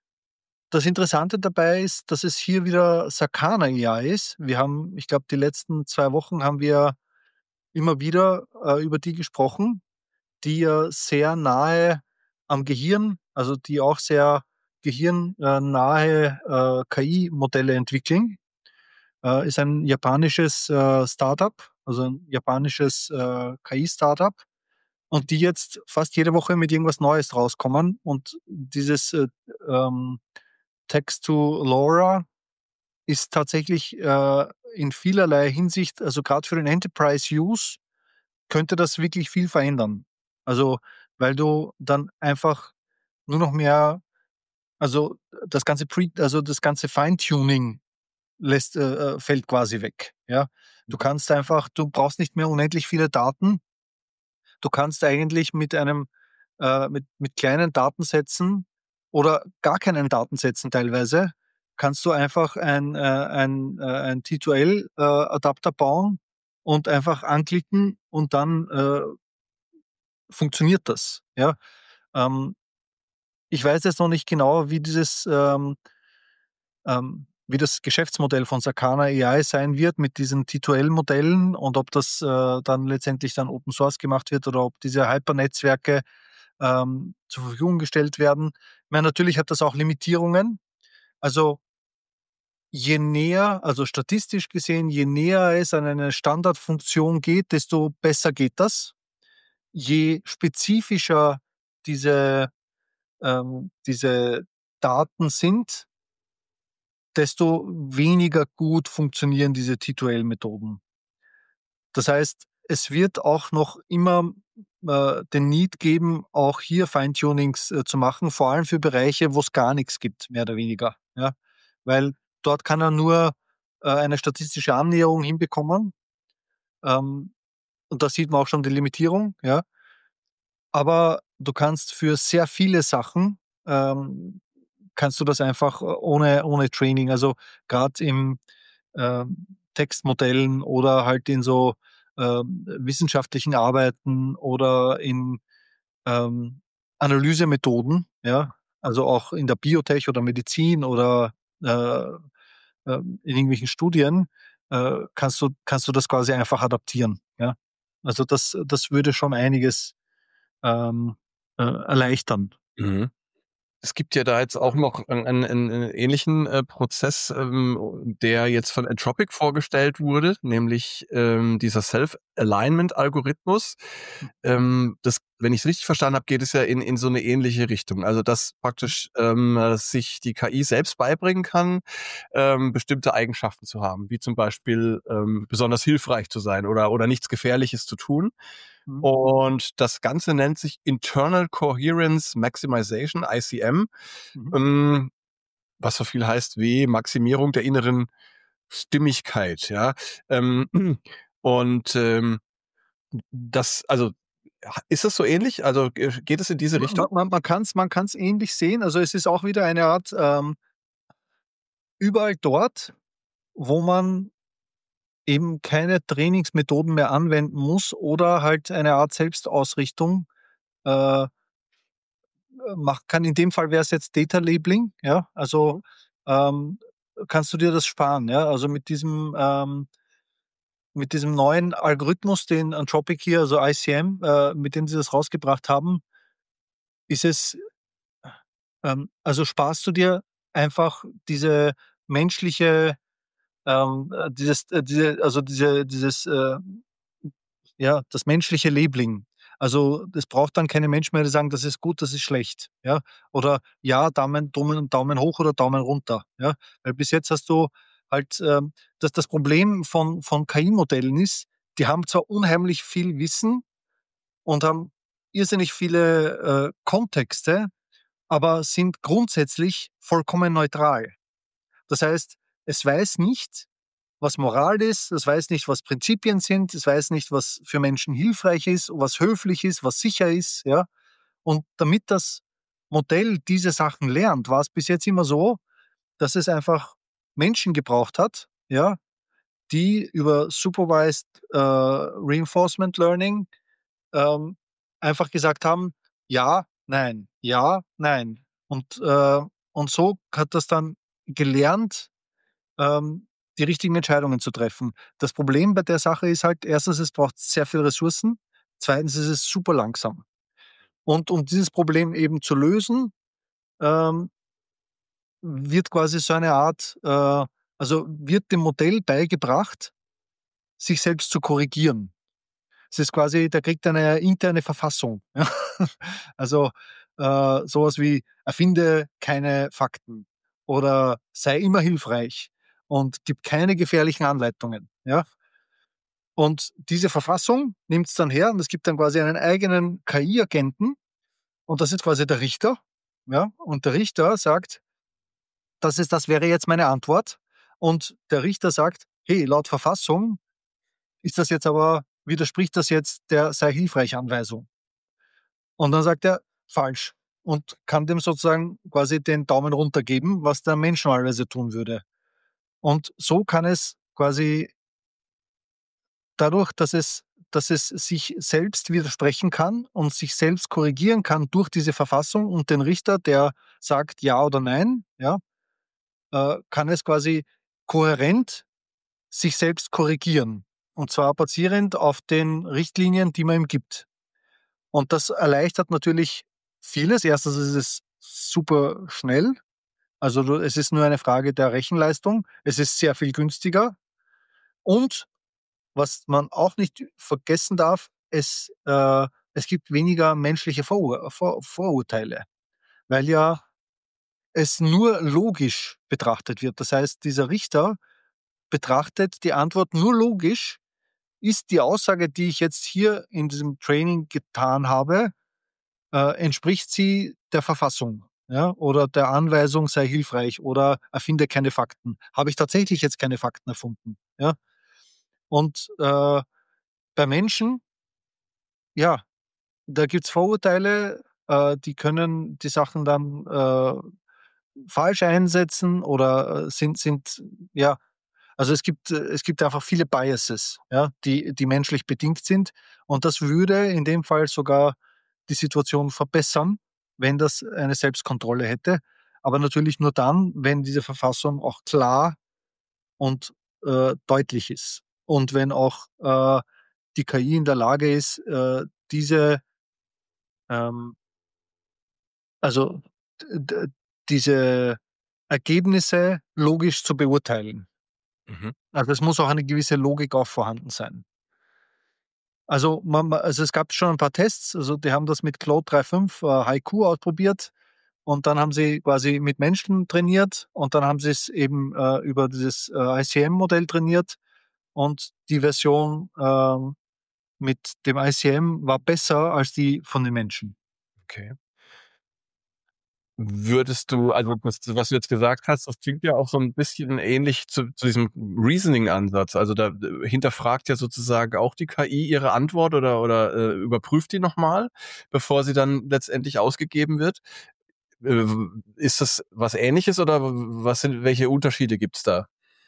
das Interessante dabei ist, dass es hier wieder Sakana A I ist. Wir haben, ich glaube, die letzten zwei Wochen haben wir immer wieder, äh, über die gesprochen, die ja sehr nahe am Gehirn, also die auch sehr gehirnnahe, äh, nahe, äh, K I-Modelle entwickeln. Äh, ist ein japanisches, äh, Start-up, also ein japanisches, äh, K I-Start-up und die jetzt fast jede Woche mit irgendwas Neues rauskommen und dieses, äh, ähm, Text to LoRa ist tatsächlich, äh, in vielerlei Hinsicht, also gerade für den Enterprise Use könnte das wirklich viel verändern. Also, weil du dann einfach nur noch mehr, also das ganze Pre also das ganze Feintuning lässt äh, äh, fällt quasi weg, ja. Du Mhm. kannst einfach du brauchst nicht mehr unendlich viele Daten. Du kannst eigentlich mit einem äh, mit mit kleinen Datensätzen oder gar keinen Datensätzen teilweise, kannst du einfach ein äh, ein äh, ein T zwei L, äh, Adapter bauen und einfach anklicken und dann, äh, funktioniert das, ja? Ähm, ich weiß jetzt noch nicht genau, wie dieses, ähm ähm, wie das Geschäftsmodell von Sakana A I sein wird mit diesen T zwei L-Modellen und ob das, äh, dann letztendlich dann Open Source gemacht wird oder ob diese Hypernetzwerke, ähm, zur Verfügung gestellt werden. Ich meine, natürlich hat das auch Limitierungen. Also, je näher, also statistisch gesehen, je näher es an eine Standardfunktion geht, desto besser geht das. Je spezifischer diese, ähm diese Daten sind, desto weniger gut funktionieren diese T zwei L-Methoden. Das heißt, es wird auch noch immer, äh, den Need geben, auch hier Feintunings, äh, zu machen, vor allem für Bereiche, wo es gar nichts gibt, mehr oder weniger, ja? Weil dort kann er nur, äh, eine statistische Annäherung hinbekommen, ähm, und da sieht man auch schon die Limitierung, ja? Aber du kannst für sehr viele Sachen, ähm kannst du das einfach ohne, ohne Training, also gerade im ähm, Textmodellen oder halt in so ähm, wissenschaftlichen Arbeiten oder in ähm, Analysemethoden, ja, also auch in der Biotech oder Medizin oder äh, äh, in irgendwelchen Studien, äh, kannst du, kannst du das quasi einfach adaptieren. Ja? Also das, das würde schon einiges ähm, äh, erleichtern. Mhm. Es gibt ja da jetzt auch noch einen, einen, einen ähnlichen äh, Prozess, ähm, der jetzt von Anthropic vorgestellt wurde, nämlich ähm, dieser Self-Alignment-Algorithmus. Ähm, das, wenn ich es richtig verstanden habe, geht es ja in, in so eine ähnliche Richtung. Also dass praktisch ähm, äh, sich die K I selbst beibringen kann, ähm, bestimmte Eigenschaften zu haben, wie zum Beispiel ähm, besonders hilfreich zu sein oder, oder nichts Gefährliches zu tun. Mhm. Und das Ganze nennt sich Internal Coherence Maximization, I C M, Mhm. ähm, was so viel heißt wie Maximierung der inneren Stimmigkeit, ja. Ähm, und ähm, das, also ist das so ähnlich? Also ge- geht es in diese Richtung? Man, man, man kann es man kann's ähnlich sehen. Also es ist auch wieder eine Art, ähm, überall dort, wo man eben keine Trainingsmethoden mehr anwenden muss oder halt eine Art Selbstausrichtung äh, machen kann. In dem Fall wäre es jetzt Data Labeling, ja. Also Mhm. ähm, kannst du dir das sparen, ja. Also mit diesem ähm, mit diesem neuen Algorithmus, den Anthropic hier, also I C M, äh, mit dem sie das rausgebracht haben, ist es, ähm, also sparst du dir einfach diese menschliche, ähm, äh, dieses, äh, diese, also diese, dieses, äh, ja, das menschliche Labeling. Also es braucht dann keine Menschen mehr, die sagen, das ist gut, das ist schlecht, ja. Oder ja, Daumen, Daumen, Daumen hoch oder Daumen runter, ja. Weil bis jetzt hast du halt, ähm, dass das Problem von, von K I-Modellen ist, die haben zwar unheimlich viel Wissen und haben irrsinnig viele äh, Kontexte, aber sind grundsätzlich vollkommen neutral. Das heißt, es weiß nicht, was Moral ist, es weiß nicht, was Prinzipien sind, es weiß nicht, was für Menschen hilfreich ist, was höflich ist, was sicher ist, ja. Und damit das Modell diese Sachen lernt, war es bis jetzt immer so, dass es einfach Menschen gebraucht hat, ja, die über Supervised äh, Reinforcement Learning ähm, einfach gesagt haben, ja, nein, ja, nein. Und, äh, und so hat das dann gelernt, ähm, die richtigen Entscheidungen zu treffen. Das Problem bei der Sache ist halt, erstens, es braucht sehr viel Ressourcen, zweitens ist es super langsam. Und um dieses Problem eben zu lösen, ähm, wird quasi so eine Art, äh, also wird dem Modell beigebracht, sich selbst zu korrigieren. Es ist quasi, der kriegt eine interne Verfassung. Ja. Also äh, sowas wie erfinde keine Fakten oder sei immer hilfreich und gib keine gefährlichen Anleitungen. Ja. Und diese Verfassung nimmt es dann her und es gibt dann quasi einen eigenen K I-Agenten und das ist quasi der Richter. Ja. Und der Richter sagt, das, ist, das wäre jetzt meine Antwort. Und der Richter sagt, hey, laut Verfassung ist das jetzt aber, widerspricht das jetzt der sei hilfreich Anweisung. Und dann sagt er, falsch. Und kann dem sozusagen quasi den Daumen runter geben, was der Mensch normalerweise tun würde. Und so kann es quasi dadurch, dass es, dass es sich selbst widersprechen kann und sich selbst korrigieren kann durch diese Verfassung und den Richter, der sagt ja oder nein, ja, äh, kann es quasi kohärent sich selbst korrigieren. Und zwar basierend auf den Richtlinien, die man ihm gibt. Und das erleichtert natürlich vieles. Erstens ist es super schnell. Also du, es ist nur eine Frage der Rechenleistung. Es ist sehr viel günstiger. Und was man auch nicht vergessen darf, es, äh, es gibt weniger menschliche Vorur Vor Vorurteile, weil ja es nur logisch betrachtet wird. Das heißt, dieser Richter betrachtet die Antwort nur logisch. Ist die Aussage, die ich jetzt hier in diesem Training getan habe, äh, entspricht sie der Verfassung, ja, oder der Anweisung, sei hilfreich oder erfinde keine Fakten. Habe ich tatsächlich jetzt keine Fakten erfunden, ja? Und äh, bei Menschen, ja, da gibt's Vorurteile, äh, die können die Sachen dann äh, falsch einsetzen oder äh, sind, sind, ja, also es gibt, äh, es gibt einfach viele Biases, ja, die, die menschlich bedingt sind. Und das würde in dem Fall sogar die Situation verbessern, wenn das eine Selbstkontrolle hätte. Aber natürlich nur dann, wenn diese Verfassung auch klar und äh, deutlich ist. Und wenn auch äh, die K I in der Lage ist, äh, diese, ähm, also d- d- diese Ergebnisse logisch zu beurteilen. Mhm. Also es muss auch eine gewisse Logik auch vorhanden sein. Also, man, ma- also es gab schon ein paar Tests, also die haben das mit Claude drei Punkt fünf äh, Haiku ausprobiert und dann haben sie quasi mit Menschen trainiert und dann haben sie es eben äh, über dieses äh, I C M-Modell trainiert und die Version ähm, mit dem I C M war besser als die von den Menschen. Okay. Würdest du, also das, was du jetzt gesagt hast, das klingt ja auch so ein bisschen ähnlich zu, zu diesem Reasoning-Ansatz. Also da äh, hinterfragt ja sozusagen auch die K I ihre Antwort oder, oder äh, überprüft die nochmal, bevor sie dann letztendlich ausgegeben wird. Äh, ist das was Ähnliches oder was sind, welche Unterschiede gibt's da?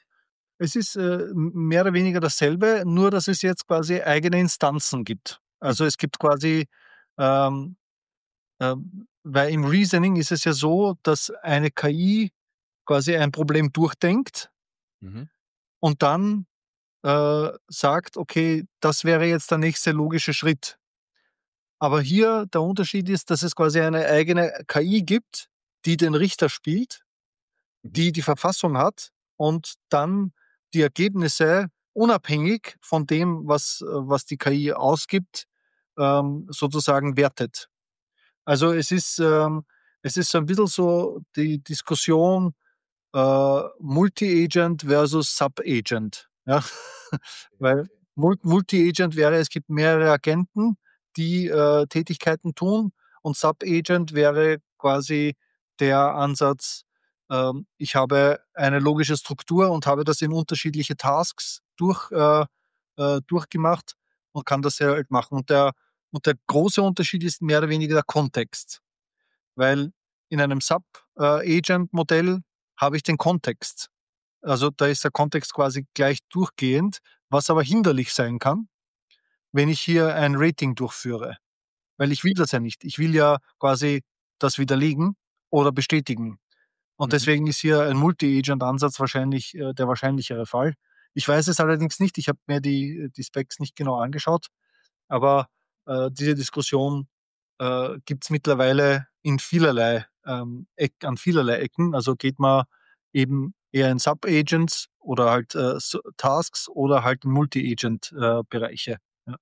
Es ist äh, m- mehr oder weniger dasselbe, nur dass es jetzt quasi eigene Instanzen gibt. Mhm. Also es gibt quasi, ähm, ähm, weil im Reasoning ist es ja so, dass eine K I quasi ein Problem durchdenkt Mhm. und dann äh, sagt, okay, das wäre jetzt der nächste logische Schritt. Aber hier der Unterschied ist, dass es quasi eine eigene K I gibt, die den Richter spielt, Mhm. die die Verfassung hat und dann die Ergebnisse unabhängig von dem, was, äh, was die K I ausgibt, ähm, sozusagen wertet. Also es ist, ähm, es ist so ein bisschen so die Diskussion äh, Multi-Agent versus Sub-Agent. Ja? Weil Mul- Multi-Agent wäre, es gibt mehrere Agenten, die äh, Tätigkeiten tun und Sub-Agent wäre quasi der Ansatz, ähm, ich habe eine logische Struktur und habe das in unterschiedliche Tasks durch, äh, äh, durchgemacht und kann das sehr halt machen. Und der, und der große Unterschied ist mehr oder weniger der Kontext, weil in einem Sub-Agent-Modell habe ich den Kontext. Also da ist der Kontext quasi gleich durchgehend, was aber hinderlich sein kann, wenn ich hier ein Rating durchführe. Weil ich will das ja nicht. Ich will ja quasi das widerlegen oder bestätigen. Und Mhm. deswegen ist hier ein Multi-Agent-Ansatz wahrscheinlich äh, der wahrscheinlichere Fall. Ich weiß es allerdings nicht. Ich habe mir die, die Specs nicht genau angeschaut. Aber äh, diese Diskussion äh, gibt es mittlerweile in vielerlei, ähm, Eck, an vielerlei Ecken. Also geht man eben eher in Sub-Agents oder halt äh, so- Tasks oder halt Multi-Agent-Bereiche. Ja.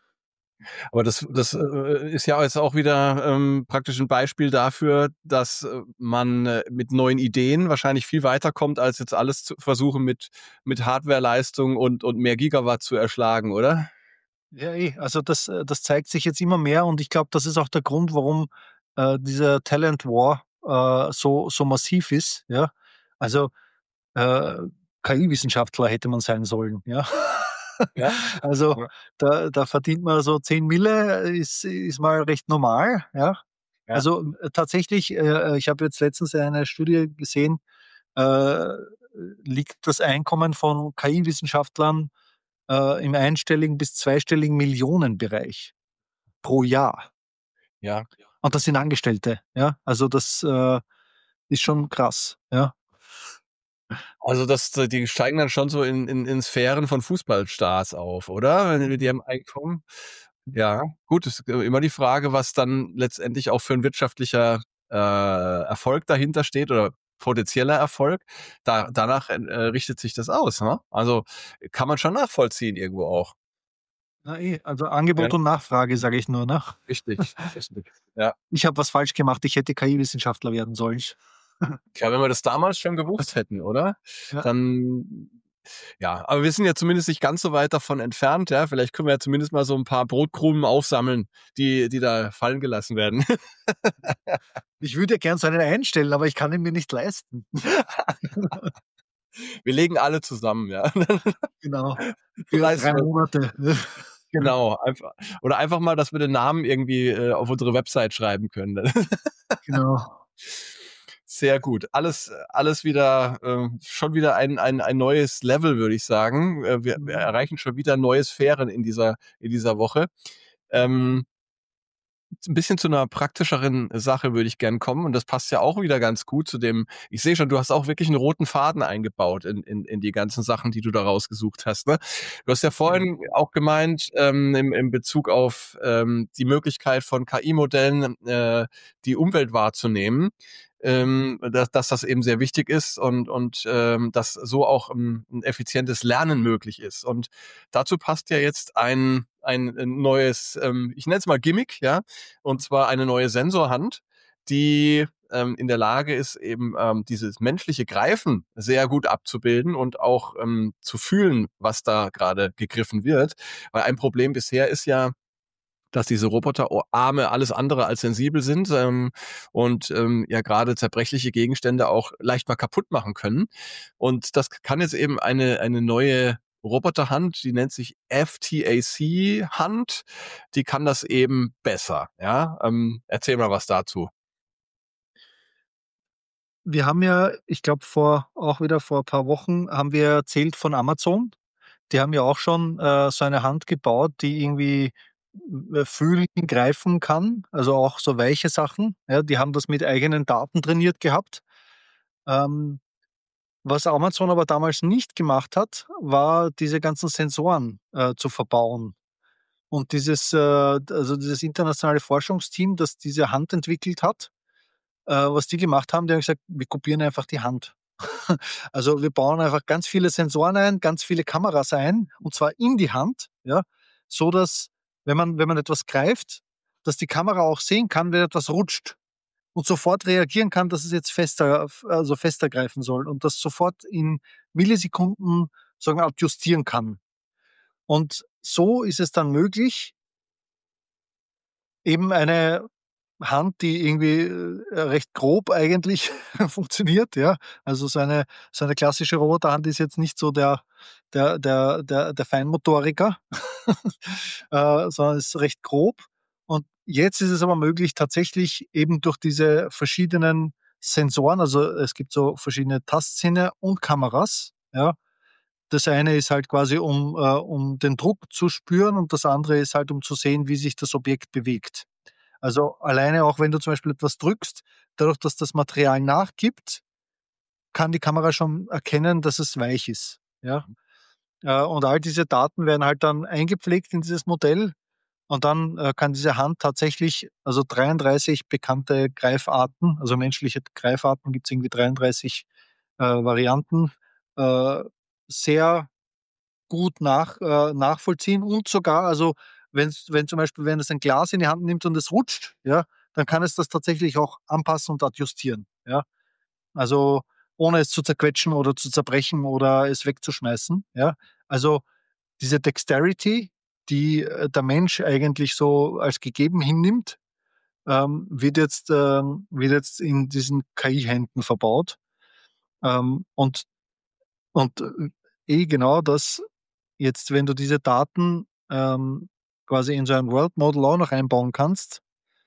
Aber das, das äh, ist ja jetzt auch wieder ähm, praktisch ein Beispiel dafür, dass äh, man äh, mit neuen Ideen wahrscheinlich viel weiterkommt, als jetzt alles zu versuchen mit, mit Hardwareleistung und, und mehr Gigawatt zu erschlagen, oder? Ja, eh. Also das, äh, das zeigt sich jetzt immer mehr und ich glaube, das ist auch der Grund, warum äh, dieser Talent War äh, so, so massiv ist. Ja? Also äh, K I-Wissenschaftler hätte man sein sollen. Ja? Ja. Also Ja. da, da verdient man so zehn Mille, ist, ist mal recht normal. Ja? Ja. Also äh, tatsächlich, äh, ich habe jetzt letztens eine Studie gesehen, äh, liegt das Einkommen von K I-Wissenschaftlern äh, im einstelligen bis zweistelligen Millionenbereich pro Jahr. Ja. Und das sind Angestellte. Ja? Also das äh, ist schon krass. Ja? Also das, die steigen dann schon so in, in, in Sphären von Fußballstars auf, oder? Wenn mit ihrem Einkommen. Ja, gut, ist immer die Frage, was dann letztendlich auch für ein wirtschaftlicher äh, Erfolg dahinter steht oder potenzieller Erfolg. Da, danach äh, richtet sich das aus. Ne? Also kann man schon nachvollziehen irgendwo auch. Na, eh, also Ja, Angebot und Nachfrage, sage ich nur. Ne? richtig, richtig. Ja. Ich habe was falsch gemacht, ich hätte K I-Wissenschaftler werden sollen. Ja, wenn wir das damals schon gewusst hätten, oder? Ja, Dann, ja, aber wir sind ja zumindest nicht ganz so weit davon entfernt, ja. Vielleicht können wir ja zumindest mal so ein paar Brotkrumen aufsammeln, die, die da fallen gelassen werden. ich würde ja gern so einen einstellen, aber ich kann ihn mir nicht leisten. Wir legen alle zusammen, ja. Genau. Für Reißt drei was. Monate. Genau, einfach, oder einfach mal, dass wir den Namen irgendwie äh, auf unsere Website schreiben können. Genau. Sehr gut. Alles, alles wieder, äh, schon wieder ein, ein, ein neues Level, würde ich sagen. Äh, wir, wir Mhm. erreichen schon wieder neue Sphären in dieser, in dieser Woche. Ähm, ein bisschen zu einer praktischeren Sache würde ich gern kommen und das passt ja auch wieder ganz gut zu dem, ich sehe schon, du hast auch wirklich einen roten Faden eingebaut in, in, in die ganzen Sachen, die du da rausgesucht hast. Ne? Du hast ja vorhin auch gemeint, ähm, im, im Bezug auf ähm, die Möglichkeit von K I-Modellen, äh, die Umwelt wahrzunehmen, ähm, dass, dass das eben sehr wichtig ist und, und ähm, dass so auch ein, ein effizientes Lernen möglich ist. Und dazu passt ja jetzt ein, ein neues, ähm, ich nenne es mal Gimmick, ja, und zwar eine neue Sensorhand, die ähm, in der Lage ist, eben ähm, dieses menschliche Greifen sehr gut abzubilden und auch ähm, zu fühlen, was da gerade gegriffen wird. Weil ein Problem bisher ist ja, dass diese Roboterarme alles andere als sensibel sind ähm, und ähm, ja gerade zerbrechliche Gegenstände auch leicht mal kaputt machen können. Und das kann jetzt eben eine, eine neue Roboterhand, die nennt sich F T A C-Hand, die kann das eben besser. Ja, ähm, erzähl mal was dazu. Wir haben ja, ich glaube, vor auch wieder vor ein paar Wochen haben wir erzählt von Amazon. Die haben ja auch schon, äh, so eine Hand gebaut, die irgendwie, äh, fühlen, greifen kann, also auch so weiche Sachen. Ja, die haben das mit eigenen Daten trainiert gehabt. Ähm, Was Amazon aber damals nicht gemacht hat, war diese ganzen Sensoren, äh, zu verbauen. Und dieses, äh also dieses internationale Forschungsteam, das diese Hand entwickelt hat, äh, was die gemacht haben, die haben gesagt: „Wir kopieren einfach die Hand.“ Also, wir bauen einfach ganz viele Sensoren ein, ganz viele Kameras ein, und zwar in die Hand, ja, so dass, wenn man wenn man etwas greift, dass die Kamera auch sehen kann, wenn etwas rutscht und sofort reagieren kann, dass es jetzt fester also fester greifen soll und das sofort in Millisekunden, sagen wir, adjustieren kann. Und so ist es dann möglich, eben eine Hand, die irgendwie, äh, recht grob eigentlich funktioniert, ja. Also, so eine so eine klassische Roboterhand ist jetzt nicht so der der der der der Feinmotoriker, äh, sondern ist recht grob. Und jetzt ist es aber möglich, tatsächlich eben durch diese verschiedenen Sensoren, also, es gibt so verschiedene Tastsinne und Kameras, ja. Das eine ist halt quasi, um äh, um den Druck zu spüren, und das andere ist halt, um zu sehen, wie sich das Objekt bewegt. Also, alleine auch wenn du zum Beispiel etwas drückst, dadurch, dass das Material nachgibt, kann die Kamera schon erkennen, dass es weich ist, ja? Äh, und all diese Daten werden halt dann eingepflegt in dieses Modell, und dann, äh, kann diese Hand tatsächlich, also dreiunddreißig bekannte Greifarten, also menschliche Greifarten gibt's irgendwie dreiunddreißig, äh, Varianten, äh, sehr gut nach äh, nachvollziehen, und sogar, also, wenn's wenn zum Beispiel, wenn es ein Glas in die Hand nimmt und es rutscht, ja, dann kann es das tatsächlich auch anpassen und adjustieren, ja. Also, ohne es zu zerquetschen oder zu zerbrechen oder es wegzuschmeißen, ja. Also, diese Dexterity, die, äh, der Mensch eigentlich so als gegeben hinnimmt, ähm, wird jetzt ähm, wird jetzt in diesen K I-Händen verbaut. Ähm, und und, äh, eh genau das, jetzt, wenn du diese Daten, ähm, quasi in so ein World Model auch noch einbauen kannst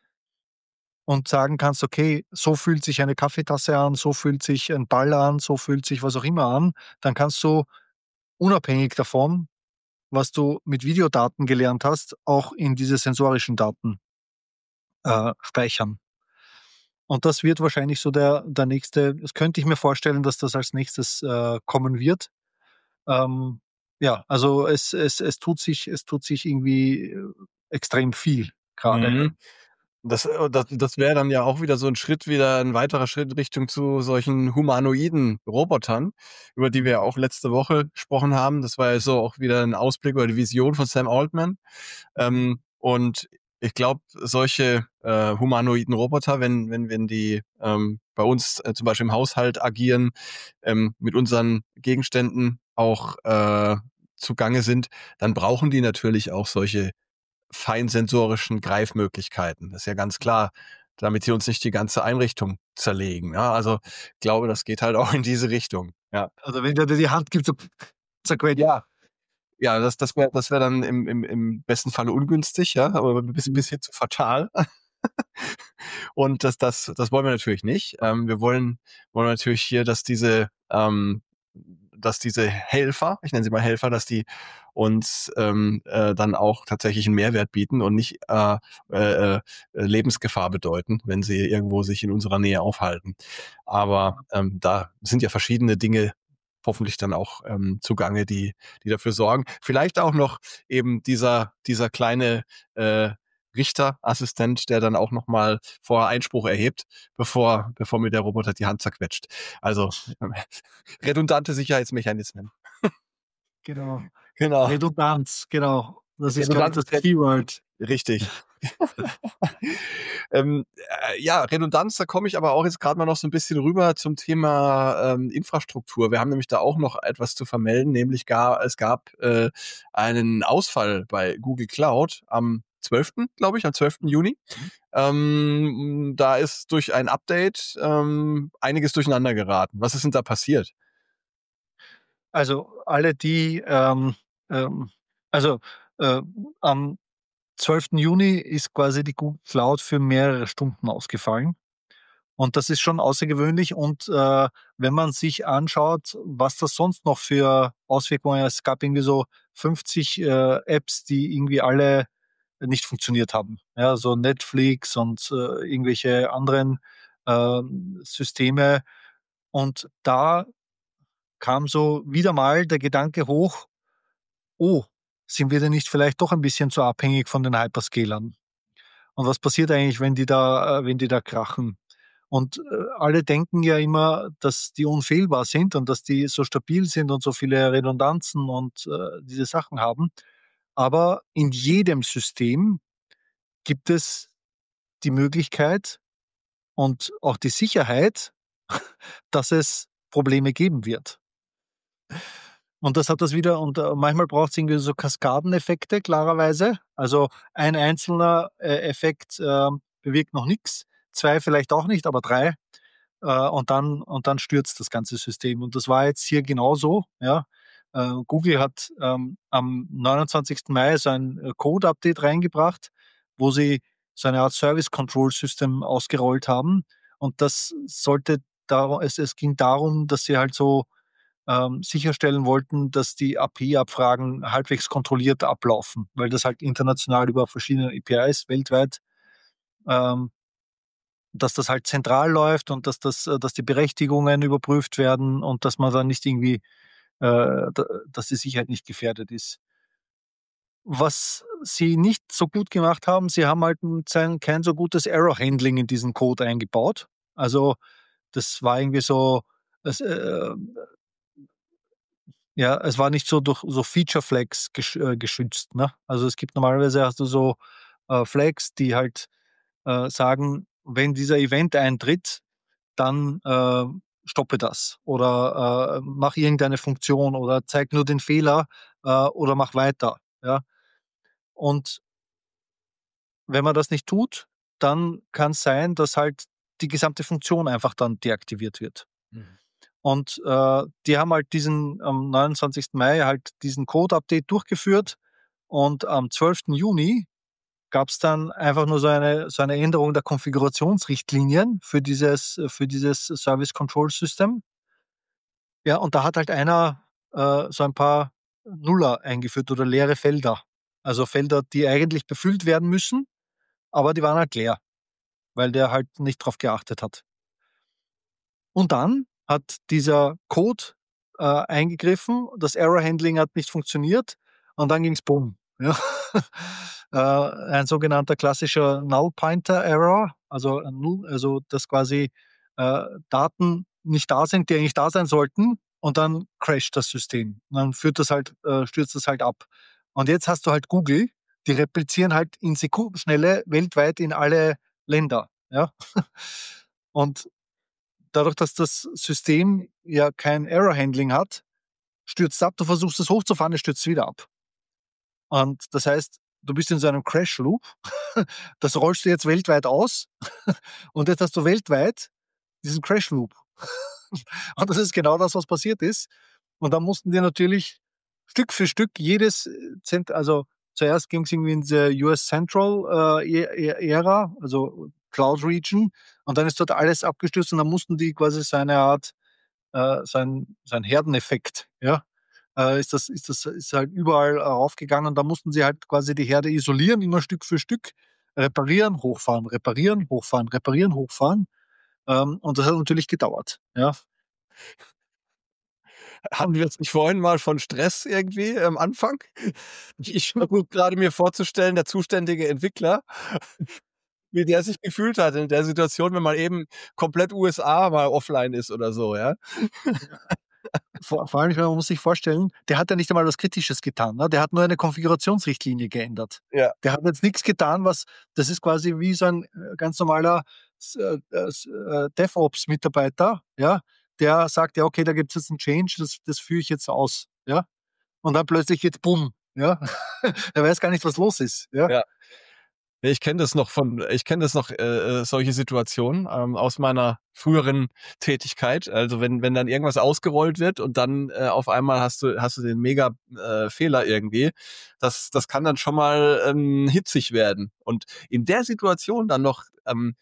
und sagen kannst: „Okay, so fühlt sich eine Kaffeetasse an, so fühlt sich ein Ball an, so fühlt sich was auch immer an“, dann kannst du unabhängig davon, was du mit Videodaten gelernt hast, auch in diese sensorischen Daten, äh, speichern. Und das wird wahrscheinlich so der der nächste, das könnte ich mir vorstellen, dass das als Nächstes, äh, kommen wird. Ähm, ja, also es es es tut sich es tut sich irgendwie, äh, extrem viel grade. Mhm. Das, äh, das, das wäre dann ja auch wieder so ein Schritt, wieder ein weiterer Schritt in Richtung zu solchen humanoiden Robotern, über die wir ja auch letzte Woche gesprochen haben. Das war ja so auch wieder ein Ausblick oder die Vision von Sam Altman. Ähm, und ich glaube, solche äh, humanoiden Roboter, wenn, wenn, wenn die ähm, bei uns äh, zum Beispiel im Haushalt agieren, ähm, mit unseren Gegenständen auch äh, zugange sind, dann brauchen die natürlich auch solche feinsensorischen Greifmöglichkeiten. Das ist ja ganz klar, damit sie uns nicht die ganze Einrichtung zerlegen. Ja, also ich glaube, das geht halt auch in diese Richtung. Ja. Also, wenn der dir die Hand gibt, so zerquetscht. Ja. Ja, das, das wäre das wär dann im, im, im besten Falle ungünstig, ja, aber ein bisschen, Mhm. bisschen zu fatal. Und das, das, das wollen wir natürlich nicht. Ähm, wir wollen, wollen natürlich hier, dass diese, ähm, dass diese Helfer, ich nenne sie mal Helfer, dass die uns ähm, äh, dann auch tatsächlich einen Mehrwert bieten und nicht äh, äh, äh, Lebensgefahr bedeuten, wenn sie irgendwo sich in unserer Nähe aufhalten. Aber ähm, da sind ja verschiedene Dinge hoffentlich dann auch ähm, zugange, die, die dafür sorgen. Vielleicht auch noch eben dieser, dieser kleine äh, Richterassistent, der dann auch nochmal vorher Einspruch erhebt, bevor, bevor mir der Roboter die Hand zerquetscht. Also ähm, redundante Sicherheitsmechanismen. Genau. Genau. Redundanz, genau. Das ist, glaube ich, Redundanz das ist re- Keyword. richtig. ähm, äh, ja, Redundanz, da komme ich aber auch jetzt gerade mal noch so ein bisschen rüber zum Thema ähm, Infrastruktur. Wir haben nämlich da auch noch etwas zu vermelden, nämlich gar, es gab äh, einen Ausfall bei Google Cloud am zwölften, glaube ich, am zwölften Juni. Ähm, da ist durch ein Update ähm, einiges durcheinander geraten. Was ist denn da passiert? Also alle, die, ähm, ähm, also äh, am zwölften Juni ist quasi die Google Cloud für mehrere Stunden ausgefallen. Und das ist schon außergewöhnlich. Und äh, wenn man sich anschaut, was das sonst noch für Auswirkungen, es gab irgendwie so fünfzig äh, Apps, die irgendwie alle nicht funktioniert haben. Ja, so Netflix und äh, irgendwelche anderen äh, Systeme. Und da kam so wieder mal der Gedanke hoch, oh, sind wir denn nicht vielleicht doch ein bisschen zu abhängig von den Hyperscalern? Und was passiert eigentlich, wenn die da, äh, wenn die da krachen? Und äh, alle denken ja immer, dass die unfehlbar sind und dass die so stabil sind und so viele Redundanzen und äh, diese Sachen haben. Aber in jedem System gibt es die Möglichkeit und auch die Sicherheit, dass es Probleme geben wird. Und das hat das wieder, und äh, manchmal braucht es irgendwie so Kaskadeneffekte, klarerweise. Also ein einzelner äh, Effekt äh, bewirkt noch nichts, zwei vielleicht auch nicht, aber drei. Äh, und, dann, und dann stürzt das ganze System. Und das war jetzt hier genauso. Ja. Äh, Google hat ähm, am neunundzwanzigsten Mai so ein äh, Code-Update reingebracht, wo sie so eine Art Service Control System ausgerollt haben. Und das sollte, dar es, es ging darum, dass sie halt so ähm, sicherstellen wollten, dass die A P I-Abfragen halbwegs kontrolliert ablaufen, weil das halt international über verschiedene A P Is weltweit, ähm, dass das halt zentral läuft und dass das, äh, dass die Berechtigungen überprüft werden und dass man dann nicht irgendwie, äh, da, dass die Sicherheit nicht gefährdet ist. Was sie nicht so gut gemacht haben, sie haben halt ein, kein so gutes Error-Handling in diesen Code eingebaut. Also das war irgendwie so, das, äh, ja, es war nicht so durch so Feature Flags gesch äh, geschützt, ne? Also, es gibt normalerweise hast du so, äh, Flags, die halt, äh, sagen, wenn dieser Event eintritt, dann, äh, stoppe das oder, äh, mach irgendeine Funktion oder zeig nur den Fehler, äh, oder mach weiter, ja? Und wenn man das nicht tut, dann kann's sein, dass halt die gesamte Funktion einfach dann deaktiviert wird. Mhm. Und äh, die haben halt diesen am neunundzwanzigsten Mai halt diesen Code-Update durchgeführt und am zwölften Juni gab es dann einfach nur so eine, so eine Änderung der Konfigurationsrichtlinien für dieses, für dieses Service Control System. Ja, und da hat halt einer äh, so ein paar Nuller eingeführt oder leere Felder. Also Felder, die eigentlich befüllt werden müssen, aber die waren halt leer, weil der halt nicht drauf geachtet hat. Und dann hat dieser Code äh, eingegriffen, das Error Handling hat nicht funktioniert und dann ging's bumm. Ja. äh, ein sogenannter klassischer Null Pointer Error, also, ein Null, also dass quasi äh, Daten nicht da sind, die eigentlich da sein sollten, und dann crasht das System. Und dann führt das halt, äh, stürzt das halt ab. Und jetzt hast du halt Google, die replizieren halt in Sekundenschnelle weltweit in alle Länder. Ja. Und dadurch, dass das System ja kein Error Handling hat, stürzt es ab, du versuchst es hochzufahren, es stürzt wieder ab. Und das heißt, du bist in so einem Crash Loop. Das rollst du jetzt weltweit aus und jetzt hast du weltweit diesen Crash Loop. Und das ist genau das, was passiert ist. Und dann mussten die natürlich Stück für Stück jedes äh, Zent also zuerst ging es irgendwie in diese U S Central äh, E- E- Ära, also Cloud Region und dann ist dort alles abgestürzt und dann mussten die quasi so eine Art, äh, so ein so ein Herdeneffekt, ja, äh, ist das ist das ist halt überall äh, raufgegangen und da mussten sie halt quasi die Herde isolieren, immer Stück für Stück, reparieren, hochfahren, reparieren, hochfahren, reparieren, hochfahren. Ähm, und das hat natürlich gedauert, ja. Hatten Und wir es nicht vorhin mal von Stress irgendwie am Anfang? Ich ich versuche grade mir vorzustellen, der zuständige Entwickler, wie der sich gefühlt hat in der Situation, wenn mal eben komplett U S A mal offline ist oder so, ja? Ja. Vor vor allem, man muss sich vorstellen, der hat ja nicht einmal was Kritisches getan, ne? Der hat nur eine Konfigurationsrichtlinie geändert. Ja. Der hat jetzt nix getan, was das ist quasi wie so ein, äh, ganz normaler s äh, äh, s äh, DevOps-Mitarbeiter, ja, der sagt: „Ja, okay, da gibt's jetzt 'n Change, das das führe ich jetzt aus“, ja? Und dann plötzlich geht's bumm, ja? Er weiß gar nicht, was los ist, ja? Ja. Ne, ich kenne das noch von ich kenne das noch, äh, äh, solche Situationen, ähm, aus meiner früheren Tätigkeit. Also, wenn wenn dann irgendwas ausgerollt wird und dann, äh, auf einmal hast du hast du den mega, äh, Fehler irgendwie. Das das kann dann schon mal, ähm, hitzig werden. Und in der Situation dann noch, ähm,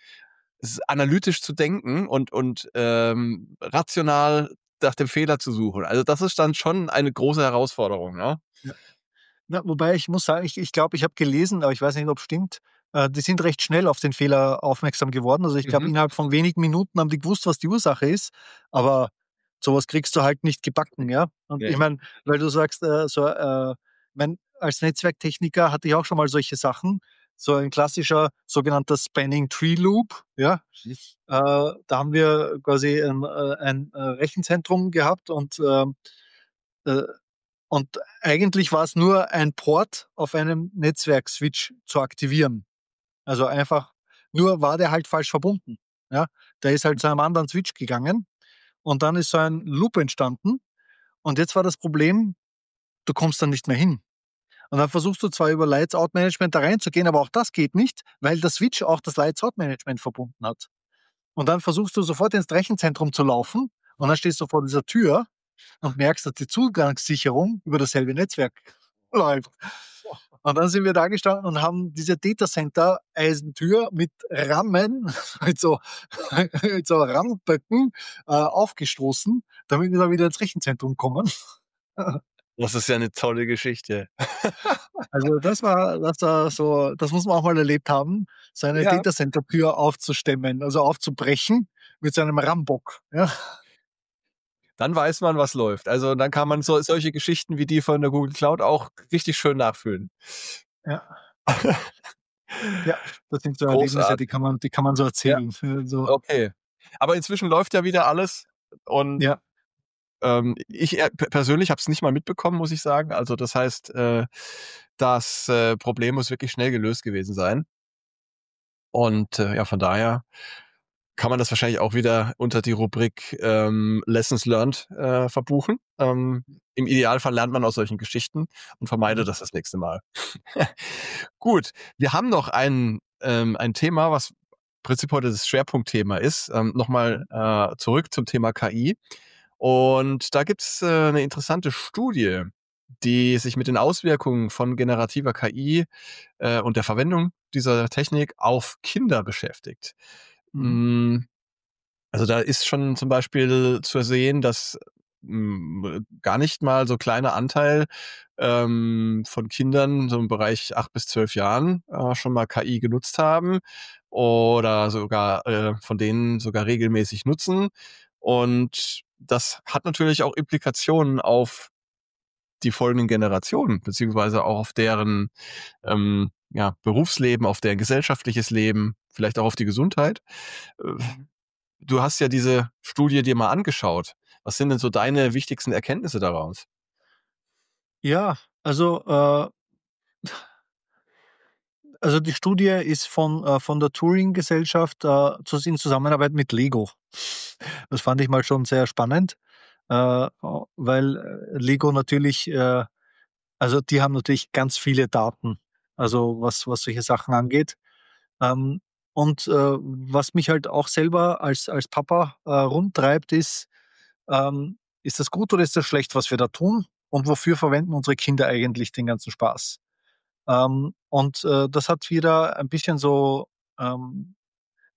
s analytisch zu denken und und, ähm, rational nach dem Fehler zu suchen. Also, das ist dann schon eine große Herausforderung, ne? Ja. Na, wobei ich muss sagen, ich ich glaube, ich habe gelesen, aber ich weiß nicht, ob's stimmt, äh, die sind recht schnell auf den Fehler aufmerksam geworden. Also, ich glaube, Mhm. innerhalb von wenigen Minuten haben die gewusst, was die Ursache ist, aber so was kriegst du halt nicht gebacken, ja? Und ich Ne. meine, weil du sagst, äh, so, äh, mein als Netzwerktechniker hatte ich auch schon mal solche Sachen, so ein klassischer sogenannter Spanning Tree Loop, ja? Mhm. Äh, da haben wir quasi 'n äh, ein, äh, Rechenzentrum gehabt und, ähm, äh und eigentlich war's nur ein Port auf einem Netzwerkswitch zu aktivieren. Also, einfach nur war der halt falsch verbunden, ja? Der ist halt zu einem anderen Switch gegangen und dann ist so ein Loop entstanden und jetzt war das Problem, du kommst da nicht mehr hin. Und dann versuchst du zwar über Lights Out Management da reinzugehen, aber auch das geht nicht, weil der Switch auch das Lights Out Management verbunden hat. Und dann versuchst du sofort ins Rechenzentrum zu laufen und dann stehst du vor dieser Tür und merkst, dass die Zugangssicherung über dasselbe Netzwerk läuft. Und dann sind wir da gestanden und haben diese Datacenter-Eisentür mit Rammen, mit so mit so Rammböcken, äh, aufgestoßen, damit wir da wieder ins Rechenzentrum kommen. Das ist ja 'ne tolle Geschichte. Also, das war das war so das muss man auch mal erlebt haben, so eine Ja. Datacenter-Tür aufzustemmen, also aufzubrechen mit so einem Rambock, ja? Dann weiß man, was läuft. Also, dann kann man so solche Geschichten wie die von der Google Cloud auch richtig schön nachfühlen. Ja. Ja, das sind so Erlebnisse, die Großartig. kann man die kann man so Ja. erzählen, äh, so. Okay. Aber inzwischen läuft ja wieder alles und, Ja. ähm, ich, äh, p persönlich habe es nicht mal mitbekommen, muss ich sagen. Also, das heißt, äh, das, äh, Problem muss wirklich schnell gelöst gewesen sein. Und, äh, ja, von daher kann man das wahrscheinlich auch wieder unter die Rubrik, ähm, Lessons learned, äh, verbuchen. Ähm, im Idealfall lernt man aus solchen Geschichten und Mhm. vermeidet das das nächste Mal. Gut, wir haben noch ein ähm, ein Thema, was im Prinzip heute das Schwerpunktthema ist. Ähm, noch mal, Mhm. äh, zurück zum Thema K I. Und da gibt's, äh, 'ne interessante Studie, die sich mit den Auswirkungen von generativer K I, äh, und der Verwendung dieser Technik auf Kinder beschäftigt. Mhm. Hm, also, da ist schon zum Beispiel zu sehen, dass, hm, gar nicht mal so kleiner Anteil, ähm, von Kindern so im Bereich acht bis zwölf Jahren, äh, schon mal K I genutzt haben oder sogar, äh, von denen sogar regelmäßig nutzen. Und das hat natürlich auch Implikationen auf die folgenden Generationen, beziehungsweise auch auf deren, ähm, ja, Berufsleben, auf deren gesellschaftliches Leben, vielleicht auch auf die Gesundheit. Äh, Mhm. du hast ja diese Studie dir mal angeschaut. Was sind denn so deine wichtigsten Erkenntnisse daraus? Ja, also, äh also, die Studie ist von äh, von der Turing-Gesellschaft, äh, zus in Zusammenarbeit mit Lego. Das fand ich mal schon sehr spannend, äh, a weil, äh, Lego natürlich, äh also, die haben natürlich ganz viele Daten, also, was was solche Sachen angeht. Ähm, und, äh, was mich halt auch selber als als Papa, äh, rumtreibt, ist, ähm, ist das gut oder ist das schlecht, was wir da tun? Und wofür verwenden unsere Kinder eigentlich den ganzen Spaß? Ähm, und, äh, das hat wieder ein bisschen so, ähm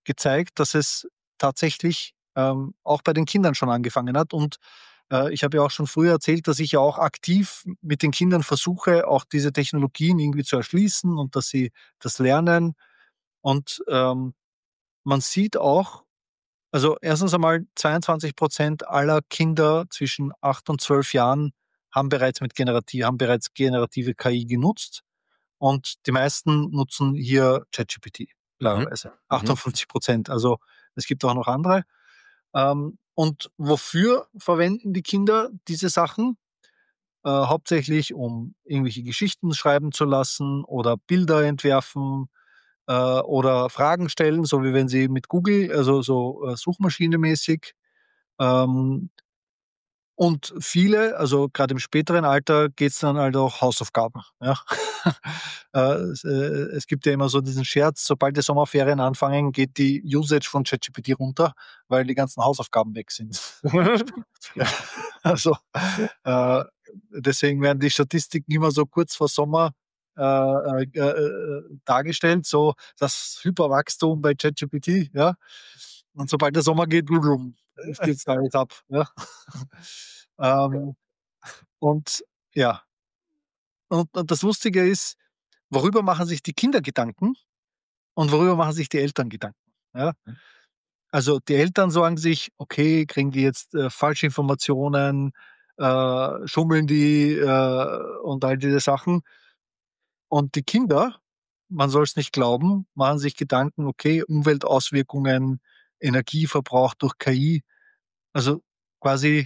gezeigt, dass es tatsächlich ähm, auch bei den Kindern schon angefangen hat. Und äh, ich habe ja auch schon früher erzählt, dass ich ja auch aktiv mit den Kindern versuche, auch diese Technologien irgendwie zu erschließen und dass sie das lernen. Und ähm, man sieht auch, also erstens einmal zweiundzwanzig Prozent aller Kinder zwischen acht und zwölf Jahren haben bereits mit generativ, haben bereits generative K I genutzt. Und die meisten nutzen hier ChatGPT, Mhm. klarerweise. Mhm. achtundfünfzig Prozent. Also es gibt auch noch andere. Ähm, und wofür verwenden die Kinder diese Sachen? Äh, hauptsächlich, um irgendwelche Geschichten schreiben zu lassen oder Bilder entwerfen äh, oder Fragen stellen, so wie wenn sie mit Google, also so äh, Suchmaschine-mäßig. Ähm, und viele, also gerade im späteren Alter, geht's dann halt auch Hausaufgaben, ja. Äh, es, äh, es gibt ja immer so diesen Scherz, sobald die Sommerferien anfangen, geht die Usage von ChatGPT runter, weil die ganzen Hausaufgaben weg sind. Ja, also, äh, deswegen werden die Statistiken immer so kurz vor Sommer äh, äh, äh, dargestellt, so das Hyperwachstum bei ChatGPT, ja. Und sobald der Sommer geht, blum, stürzt alles ab, ja. Ähm, und ja, und, und das Lustige ist, worüber machen sich die Kinder Gedanken und worüber machen sich die Eltern Gedanken? Ja? Also die Eltern sagen sich, okay, kriegen die jetzt äh, falsche Informationen, äh, schummeln die äh, und all diese Sachen. Und die Kinder, man soll es nicht glauben, machen sich Gedanken, okay, Umweltauswirkungen, Energieverbrauch durch K I, also quasi,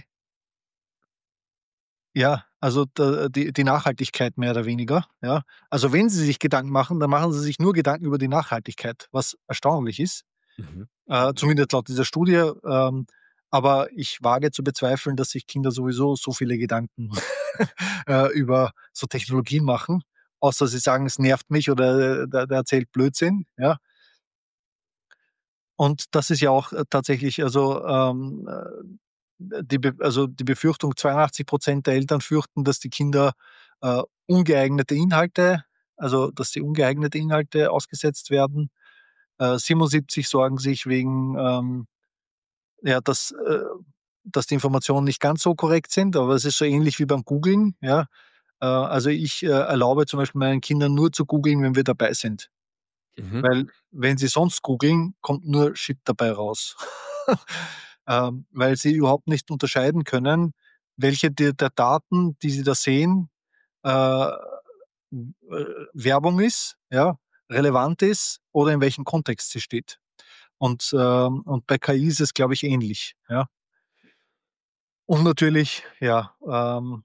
ja, also da, die, die Nachhaltigkeit mehr oder weniger. Ja. Also wenn sie sich Gedanken machen, dann machen sie sich nur Gedanken über die Nachhaltigkeit, was erstaunlich ist. Mhm. Äh, zumindest laut dieser Studie. Ähm, aber ich wage zu bezweifeln, dass sich Kinder sowieso so viele Gedanken äh, über so Technologien machen, außer sie sagen, es nervt mich oder äh, der, der erzählt Blödsinn. Ja. Und das ist ja auch äh, tatsächlich, also, ähm, äh, die, Be also die Befürchtung, zweiundachtzig Prozent der Eltern fürchten, dass die Kinder äh, ungeeignete Inhalte, also dass die ungeeignete Inhalte ausgesetzt werden. Äh, siebenundsiebzig sorgen sich wegen ähm, ja, dass, äh, dass die Informationen nicht ganz so korrekt sind, aber es ist so ähnlich wie beim Googlen. Ja? Äh, also ich äh, erlaube zum Beispiel meinen Kindern nur zu googeln, wenn wir dabei sind. Mhm. Weil wenn sie sonst googeln, kommt nur Shit dabei raus. ähm, weil sie überhaupt nicht unterscheiden können, welche der, der Daten, die sie da sehen, äh, äh, Werbung ist, ja, relevant ist oder in welchem Kontext sie steht. Und, ähm, und bei K I ist es, glaube ich, ähnlich. Ja. Und natürlich, ja, ähm,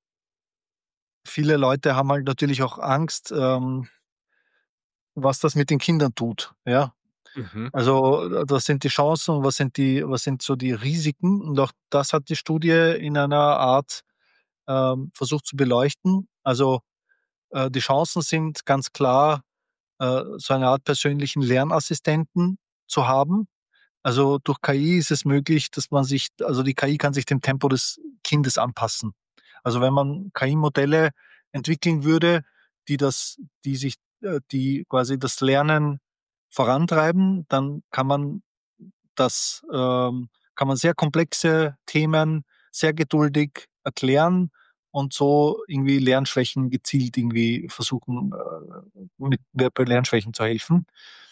viele Leute haben halt natürlich auch Angst, ähm, was das mit den Kindern tut. Ja. Mhm. Also, äh, was sind die Chancen und was sind die, was sind so die Risiken? Und auch das hat die Studie in einer Art ähm, versucht zu beleuchten. Also äh, die Chancen sind ganz klar, äh, so eine Art persönlichen Lernassistenten zu haben. Also durch K I ist es möglich, dass man sich, also die K I kann sich dem Tempo des Kindes anpassen. Also wenn man K I-Modelle entwickeln würde, die das, die sich, äh, die quasi das Lernen vorantreiben, dann kann man das, ähm, kann man sehr komplexe Themen sehr geduldig erklären und so irgendwie Lernschwächen gezielt irgendwie versuchen, äh, mit bei Lernschwächen zu helfen.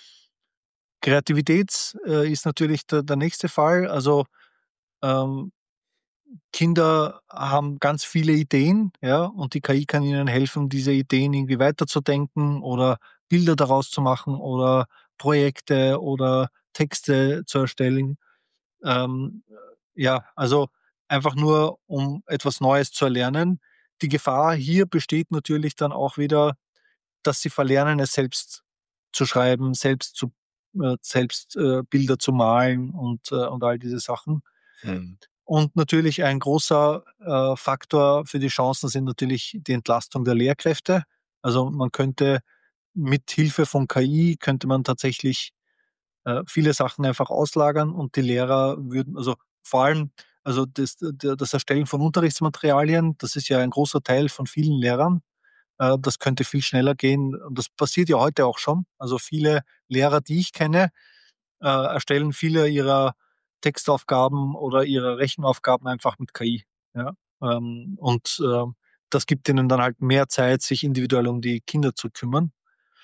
Kreativität, äh, ist natürlich der der nächste Fall. Also, ähm, Kinder haben ganz viele Ideen, ja, und die K I kann ihnen helfen, diese Ideen irgendwie weiterzudenken oder Bilder daraus zu machen oder Projekte oder Texte zu erstellen. Ähm, ja, also einfach nur, um etwas Neues zu erlernen. Die Gefahr hier besteht natürlich dann auch wieder, dass sie verlernen, es selbst zu schreiben, selbst zu äh, selbst, äh, Bilder zu malen und, äh, und all diese Sachen. Mhm. Und natürlich ein großer, äh, Faktor für die Chancen sind natürlich die Entlastung der Lehrkräfte. Also, man könnte mit Hilfe von K I könnte man tatsächlich, äh, viele Sachen einfach auslagern und die Lehrer würden, also, vor allem, also, das d das Erstellen von Unterrichtsmaterialien, das ist ja ein großer Teil von vielen Lehrern. Äh, das könnte viel schneller gehen und das passiert ja heute auch schon. Also, viele Lehrer, die ich kenne, äh, erstellen viele ihrer Textaufgaben oder ihrer Rechenaufgaben einfach mit K I, ja? Ähm, und, äh, das gibt ihnen dann halt mehr Zeit, sich individuell um die Kinder zu kümmern.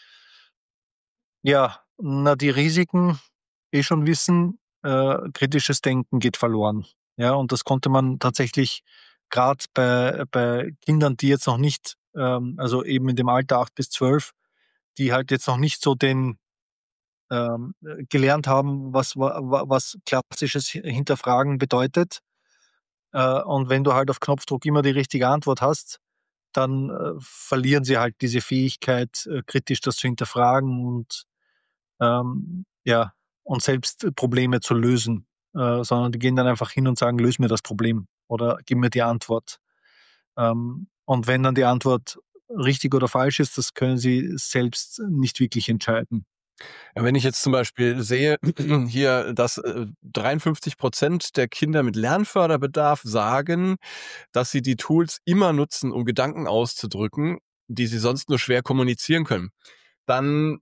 Ja, na, die Risiken eh schon wissen, äh, kritisches Denken geht verloren. Ja, und das konnte man tatsächlich grad bei bei Kindern, die jetzt noch nicht, ähm also eben in dem Alter acht bis zwölf, die halt jetzt noch nicht so den ähm, äh, gelernt haben, was wa wa was klassisches Hi Hinterfragen bedeutet. Äh, und wenn du halt auf Knopfdruck immer die richtige Antwort hast, dann, äh, verlieren sie halt diese Fähigkeit, äh, kritisch das zu hinterfragen und, ähm, ja, und selbst Probleme zu lösen, äh, sondern die gehen dann einfach hin und sagen: „Löse mir das Problem oder gib mir die Antwort.“ Ähm, und wenn dann die Antwort richtig oder falsch ist, das können sie selbst nicht wirklich entscheiden. Ja, wenn ich jetzt zum Beispiel sehe, hier, dass, äh, dreiundfünfzig Prozent der Kinder mit Lernförderbedarf sagen, dass sie die Tools immer nutzen, um Gedanken auszudrücken, die sie sonst nur schwer kommunizieren können, dann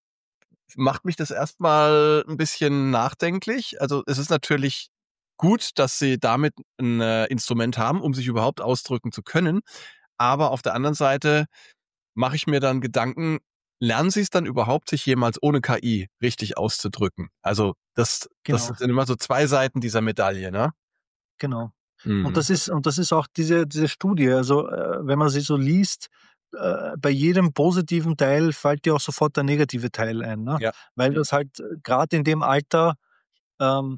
macht mich das erst mal 'n bisschen nachdenklich. Also, es ist natürlich gut, dass sie damit 'n, äh, Instrument haben, um sich überhaupt ausdrücken zu können. Aber auf der anderen Seite mache ich mir dann Gedanken, lernen sie's dann überhaupt, sich jemals ohne K I richtig auszudrücken? Also, das das Genau. sind immer so zwei Seiten dieser Medaille, ne? Genau. Und Mhm. das ist und das ist auch diese diese Studie, also, äh, wenn man sie so liest, äh, bei jedem positiven Teil fällt dir auch sofort der negative Teil ein, ne? Ja. Weil das halt, äh, grad in dem Alter, ähm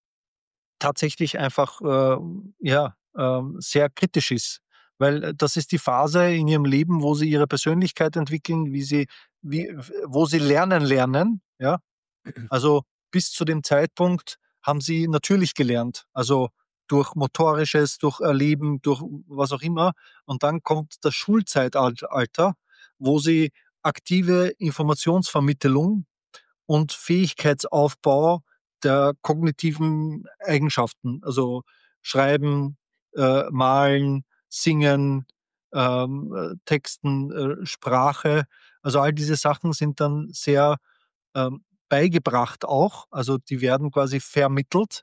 tatsächlich einfach, ähm, ja, ähm, sehr kritisch ist. Weil, äh, das ist die Phase in ihrem Leben, wo sie ihre Persönlichkeit entwickeln, wie sie wie w wo sie lernen lernen, ja? Also, bis zu dem Zeitpunkt haben sie natürlich gelernt, also, durch Motorisches, durch Erleben, durch was auch immer. Und dann kommt das Schulzeitalt Alter, wo sie aktive Informationsvermittlung und Fähigkeitsaufbau der kognitiven Eigenschaften, also, Schreiben, äh, Malen, Singen, ähm, äh, Texten, äh, Sprache. Also, all diese Sachen sind dann sehr, ähm, beigebracht auch. Also, die werden quasi vermittelt.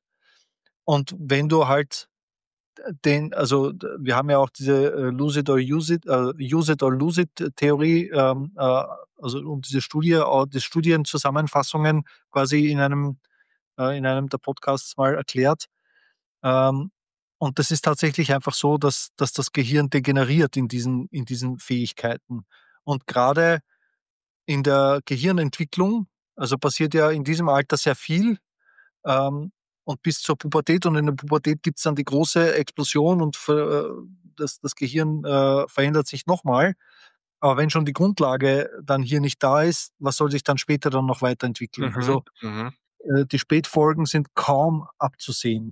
Und wenn du halt d den also, d wir haben ja auch diese, äh, Lose it or use it äh, Use it or lose it Theorie, ähm, äh, also, und diese Studie au die Studienzusammenfassungen quasi in einem äh, in einem der Podcasts mal erklärt. Ähm, und das ist tatsächlich einfach so, dass dass das Gehirn degeneriert in diesen in diesen Fähigkeiten. Und grade in der Gehirnentwicklung, also, passiert ja in diesem Alter sehr viel, ähm, und bis zur Pubertät und in der Pubertät gibt's dann die große Explosion und ver äh, das das Gehirn, äh, verändert sich noch mal. Aber wenn schon die Grundlage dann hier nicht da ist, was soll sich dann später dann noch weiterentwickeln? Mhm, Also, mhm. äh, die Spätfolgen sind kaum abzusehen.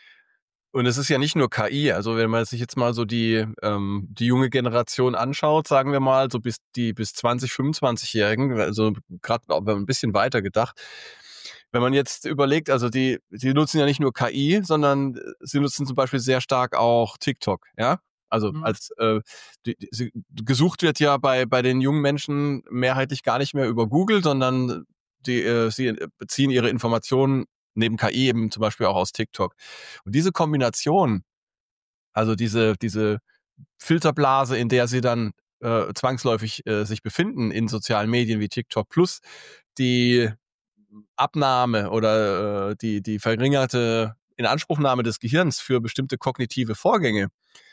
Und es ist ja nicht nur K I. Also, wenn man sich jetzt mal so die ähm, die junge Generation anschaut, sagen wir mal, so bis die bis zwanzig, Fünfundzwanzigjährigen, also, grad aber 'n bisschen weiter gedacht. Wenn man jetzt überlegt, also, die die nutzen ja nicht nur K I, sondern, äh, sie nutzen zum Beispiel sehr stark auch TikTok, ja? Also, Mhm. als, äh, die die sie gesucht wird ja bei bei den jungen Menschen mehrheitlich gar nicht mehr über Google, sondern die, äh sie, äh, beziehen ihre Informationen neben K I eben zum Beispiel auch aus TikTok. Und diese Kombination, also, diese diese Filterblase, in der sie dann, äh, zwangsläufig, äh, sich befinden in sozialen Medien wie TikTok plus die Abnahme oder, äh, die die verringerte Inanspruchnahme des Gehirns für bestimmte kognitive Vorgänge,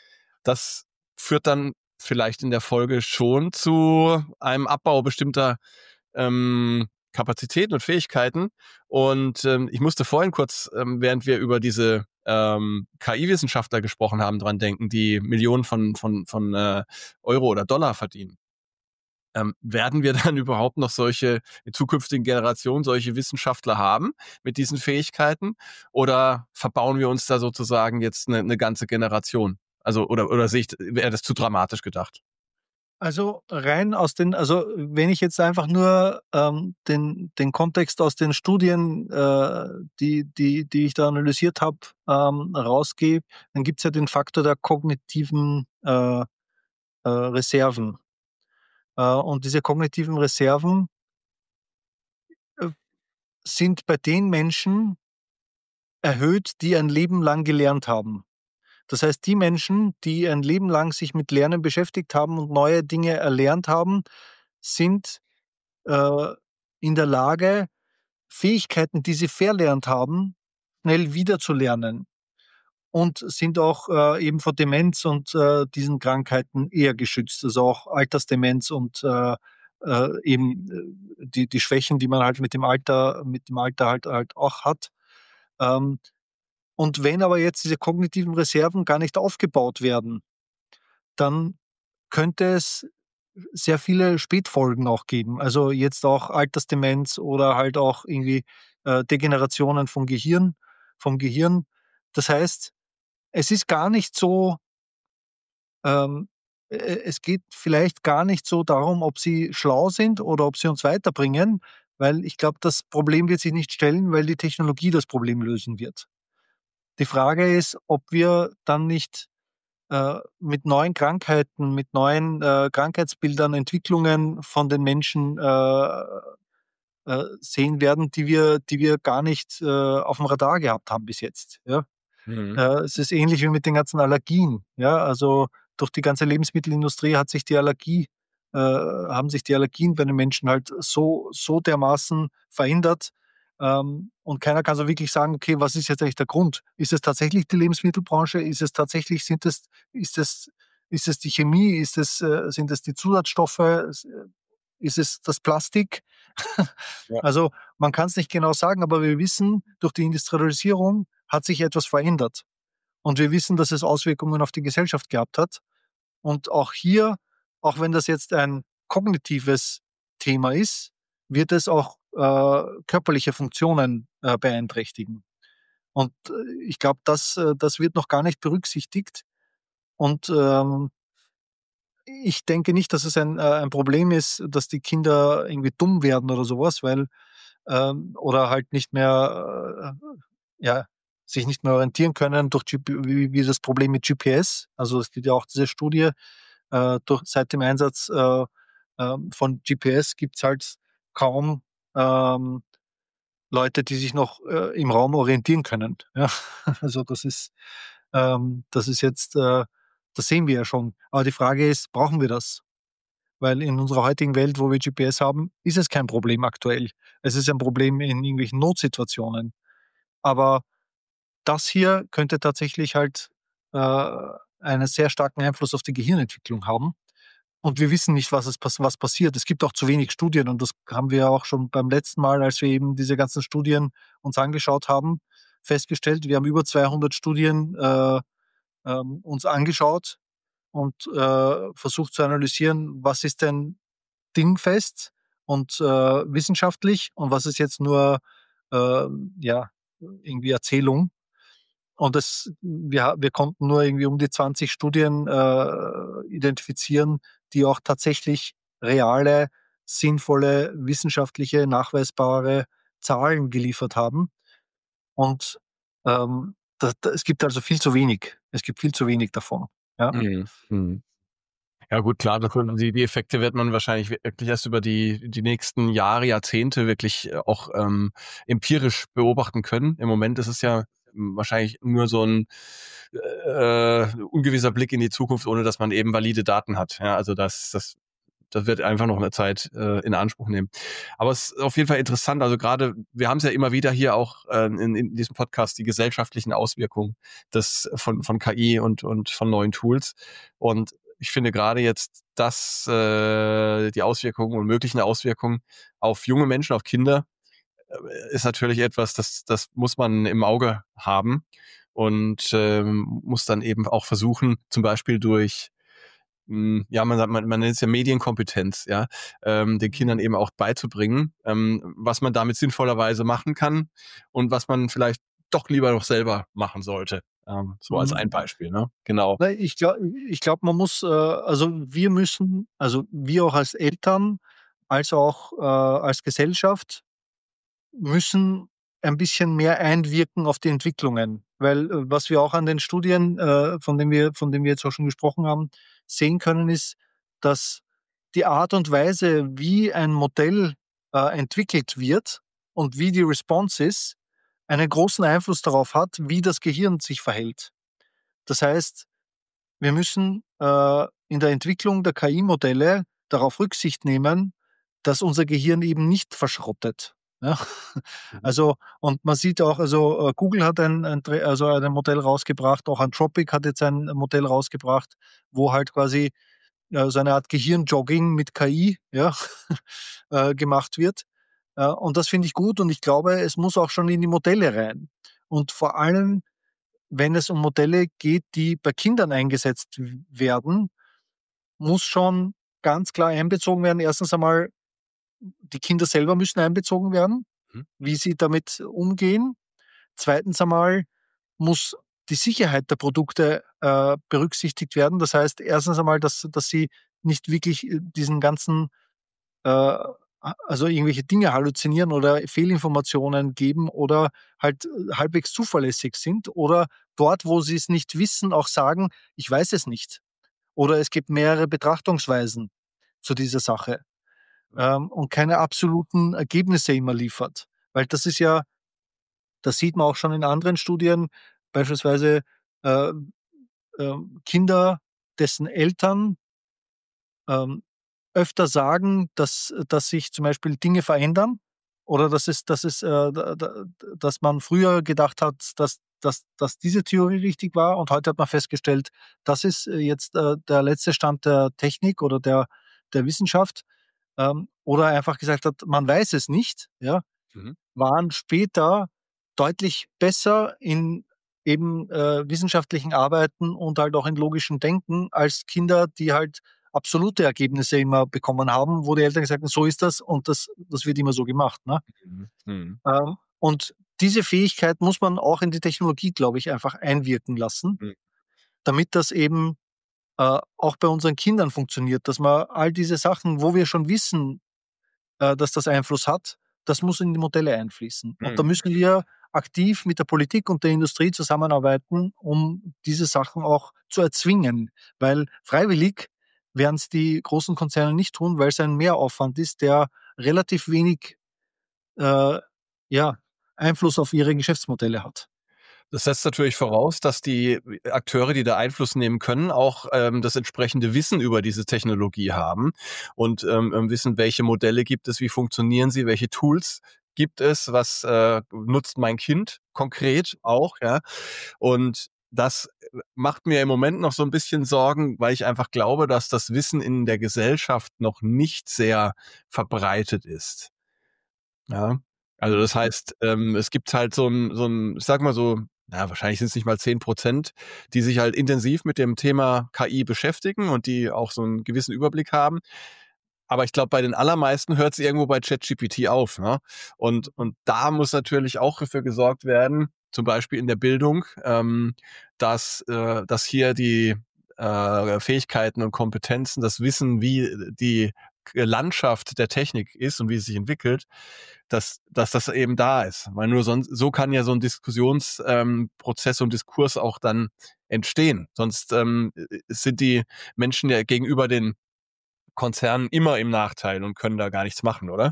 das führt dann vielleicht in der Folge schon zu einem Abbau bestimmter, ähm, Kapazitäten und Fähigkeiten. Und, ähm, ich musste vorhin kurz, ähm, während wir über diese, ähm, K I-Wissenschaftler gesprochen haben, dran denken, die Millionen von von von, äh, Euro oder Dollar verdienen. Ähm, werden wir dann überhaupt noch solche in zukünftigen Generationen solche Wissenschaftler haben mit diesen Fähigkeiten? Oder verbauen wir uns da sozusagen jetzt 'ne 'ne ganze Generation? Also, oder oder sehe ich wäre das zu dramatisch gedacht? Also, rein aus den also, wenn ich jetzt einfach nur, ähm, den den Kontext aus den Studien, äh, die die die ich da analysiert habe, ähm, rausgebe, dann gibt's ja den Faktor der kognitiven, äh, äh, Reserven. Äh, und diese kognitiven Reserven äh sind bei den Menschen erhöht, die ein Leben lang gelernt haben. Das heißt, die Menschen, die ein Leben lang sich mit Lernen beschäftigt haben und neue Dinge erlernt haben, sind äh, in der Lage, Fähigkeiten, die sie verlernt haben, schnell wiederzulernen und sind auch äh, eben vor Demenz und äh, diesen Krankheiten eher geschützt. Also auch Altersdemenz und äh, äh, eben äh, die, die Schwächen, die man halt mit dem Alter, mit dem Alter halt, halt auch hat. Ähm, und wenn aber jetzt diese kognitiven Reserven gar nicht aufgebaut werden, dann könnte es sehr viele Spätfolgen auch geben. Also jetzt auch Altersdemenz oder halt auch irgendwie äh, Degenerationen vom Gehirn, vom Gehirn. Das heißt, es ist gar nicht so, ähm, äh, es geht vielleicht gar nicht so darum, ob sie schlau sind oder ob sie uns weiterbringen, weil ich glaube, das Problem wird sich nicht stellen, weil die Technologie das Problem lösen wird. Die Frage ist, ob wir dann nicht äh, mit neuen Krankheiten, mit neuen äh, Krankheitsbildern, Entwicklungen von den Menschen äh, äh, sehen werden, die wir, die wir gar nicht äh, auf dem Radar gehabt haben bis jetzt. Ja? Mhm. Äh, es ist ähnlich wie mit den ganzen Allergien. Ja? Also durch die ganze Lebensmittelindustrie hat sich die Allergie, äh, haben sich die Allergien bei den Menschen halt so, so dermaßen verändert. Ähm, und keiner kann so wirklich sagen, okay, was ist jetzt eigentlich der Grund? Ist es tatsächlich die Lebensmittelbranche? Ist es tatsächlich, sind es, ist es, ist es die Chemie? Ist es, äh, sind es die Zusatzstoffe? Ist es das Plastik? Ja. Also man kann es nicht genau sagen, aber wir wissen, durch die Industrialisierung hat sich etwas verändert. Und wir wissen, dass es Auswirkungen auf die Gesellschaft gehabt hat. Und auch hier, auch wenn das jetzt ein kognitives Thema ist, wird es auch äh, körperliche Funktionen äh, beeinträchtigen. Und äh, ich glaube, das, äh, das wird noch gar nicht berücksichtigt. Und ähm, ich denke nicht, dass es ein, äh, ein Problem ist, dass die Kinder irgendwie dumm werden oder sowas, weil ähm, oder halt nicht mehr, äh, ja, sich nicht mehr orientieren können durch G P, wie, wie das Problem mit G P S. Also es gibt ja auch diese Studie, äh, durch, seit dem Einsatz äh, ähm, von G P S gibt es halt kaum ähm, Leute, die sich noch äh, im Raum orientieren können. Ja? Also das ist, ähm, das ist jetzt, äh, das sehen wir ja schon. Aber die Frage ist, brauchen wir das? Weil in unserer heutigen Welt, wo wir G P S haben, ist es kein Problem aktuell. Es ist ein Problem in irgendwelchen Notsituationen. Aber das hier könnte tatsächlich halt äh, einen sehr starken Einfluss auf die Gehirnentwicklung haben. Und wir wissen nicht, was, es, pass- was passiert. Es gibt auch zu wenig Studien und das haben wir auch schon beim letzten Mal, als wir eben diese ganzen Studien uns angeschaut haben, festgestellt. Wir haben über zweihundert Studien äh, ähm, uns angeschaut und äh, versucht zu analysieren, was ist denn dingfest und äh, wissenschaftlich und was ist jetzt nur äh, ja, irgendwie Erzählung. Und das, wir, wir konnten nur irgendwie um die zwanzig Studien äh, identifizieren, die auch tatsächlich reale, sinnvolle, wissenschaftliche, nachweisbare Zahlen geliefert haben. Und ähm, das, das, es gibt also viel zu wenig. Es gibt viel zu wenig davon. Ja. Mhm. Mhm. Ja gut, klar, das, die, die Effekte wird man wahrscheinlich wirklich erst über die, die nächsten Jahre, Jahrzehnte wirklich äh, auch ähm, empirisch beobachten können. Im Moment ist es ja ähm, wahrscheinlich nur so ein äh, ungewisser Blick in die Zukunft, ohne dass man eben valide Daten hat. Ja, also das, das, das wird einfach noch eine Zeit äh, in Anspruch nehmen. Aber es ist auf jeden Fall interessant. Also gerade, wir haben es ja immer wieder hier auch äh, in, in diesem Podcast, die gesellschaftlichen Auswirkungen des, von, von K I und, und von neuen Tools. Und ich finde gerade jetzt, dass äh, die Auswirkungen und möglichen Auswirkungen auf junge Menschen, auf Kinder, äh, ist natürlich etwas, das, das muss man im Auge haben und ähm, muss dann eben auch versuchen, zum Beispiel durch mh, ja, man sagt, man, man nennt es ja Medienkompetenz, ja, ähm, den Kindern eben auch beizubringen, ähm, was man damit sinnvollerweise machen kann und was man vielleicht doch lieber noch selber machen sollte. Ähm, so als ein Mhm. Beispiel, ne? Genau. Ne, ich glaube, ich glaub, man muss, äh, also wir müssen, also wir auch als Eltern, als auch äh, als Gesellschaft, müssen ein bisschen mehr einwirken auf die Entwicklungen. Weil äh, was wir auch an den Studien, äh, von denen wir, von denen wir jetzt auch schon gesprochen haben, sehen können, ist, dass die Art und Weise, wie ein Modell äh, entwickelt wird, und wie die Response ist, einen großen Einfluss darauf hat, wie das Gehirn sich verhält. Das heißt, wir müssen äh, in der Entwicklung der K I-Modelle darauf Rücksicht nehmen, dass unser Gehirn eben nicht verschrottet. Ja? Mhm. Also, und man sieht auch, also äh, Google hat ein, ein, Tre- also ein Modell rausgebracht, auch Anthropic hat jetzt ein Modell rausgebracht, wo halt quasi äh, so eine Art Gehirnjogging mit K I, ja, äh, gemacht wird. Äh, und das finde ich gut und ich glaube, es muss auch schon in die Modelle rein. Und vor allem, wenn es um Modelle geht, die bei Kindern eingesetzt w- werden, muss schon ganz klar einbezogen werden. Erstens einmal, die Kinder selber müssen einbezogen werden, Mhm. wie sie damit umgehen. Zweitens einmal muss die Sicherheit der Produkte äh, berücksichtigt werden. Das heißt, erstens einmal, dass, dass sie nicht wirklich äh, diesen ganzen, äh, also irgendwelche Dinge halluzinieren oder Fehlinformationen geben oder halt äh, halbwegs zuverlässig sind oder dort, wo sie es nicht wissen, auch sagen, ich weiß es nicht. Oder es gibt mehrere Betrachtungsweisen zu dieser Sache ähm, und keine absoluten Ergebnisse immer liefert. Weil das ist ja, das sieht man auch schon in anderen Studien, beispielsweise äh, äh, Kinder, dessen Eltern ähm, öfter sagen, dass, dass sich zum Beispiel Dinge verändern oder dass es, dass es, äh, da- da- dass man früher gedacht hat, dass, dass, dass diese Theorie richtig war und heute hat man festgestellt, das ist äh, jetzt äh, der letzte Stand der Technik oder der, der Wissenschaft ähm, oder einfach gesagt hat, man weiß es nicht, ja, Mhm. waren später deutlich besser in eben äh, wissenschaftlichen Arbeiten und halt auch in logischem Denken als Kinder, die halt absolute Ergebnisse immer bekommen haben, wo die Eltern gesagt haben, so ist das und das, das wird immer so gemacht. Ne? Mhm. Mhm. Ähm, und diese Fähigkeit muss man auch in die Technologie, glaube ich, einfach einwirken lassen, Mhm. damit das eben äh, auch bei unseren Kindern funktioniert, dass man all diese Sachen, wo wir schon wissen, äh, dass das Einfluss hat, das muss in die Modelle einfließen. Und da Mhm. müssen wir aktiv mit der Politik und der Industrie zusammenarbeiten, um diese Sachen auch zu erzwingen. Weil freiwillig werden es die großen Konzerne nicht tun, weil es ein Mehraufwand ist, der relativ wenig äh, ja, Einfluss auf ihre Geschäftsmodelle hat. Das setzt natürlich voraus, dass die Akteure, die da Einfluss nehmen können, auch ähm, das entsprechende Wissen über diese Technologie haben und ähm, ähm, wissen, welche Modelle gibt es, wie funktionieren sie, welche Tools gibt es, was äh, nutzt mein Kind konkret auch, ja. Und das macht mir im Moment noch so ein bisschen Sorgen, weil ich einfach glaube, dass das Wissen in der Gesellschaft noch nicht sehr verbreitet ist. Ja, also das heißt, ähm, es gibt halt so ein, so ein, ich sag mal so, na, wahrscheinlich sind es nicht mal zehn Prozent, die sich halt intensiv mit dem Thema K I beschäftigen und die auch so einen gewissen Überblick haben. Aber ich glaube, bei den allermeisten hört es irgendwo bei ChatGPT auf, ne? Und und da muss natürlich auch dafür gesorgt werden, zum Beispiel in der Bildung, ähm, dass äh, dass hier die äh, Fähigkeiten und Kompetenzen, das Wissen, wie die Landschaft der Technik ist und wie sie sich entwickelt, dass dass das eben da ist. Weil nur sonst so kann ja so ein Diskussionsprozess ähm, Prozess und Diskurs auch dann entstehen. Sonst ähm, sind die Menschen ja gegenüber den Konzernen immer im Nachteil und können da gar nichts machen, oder?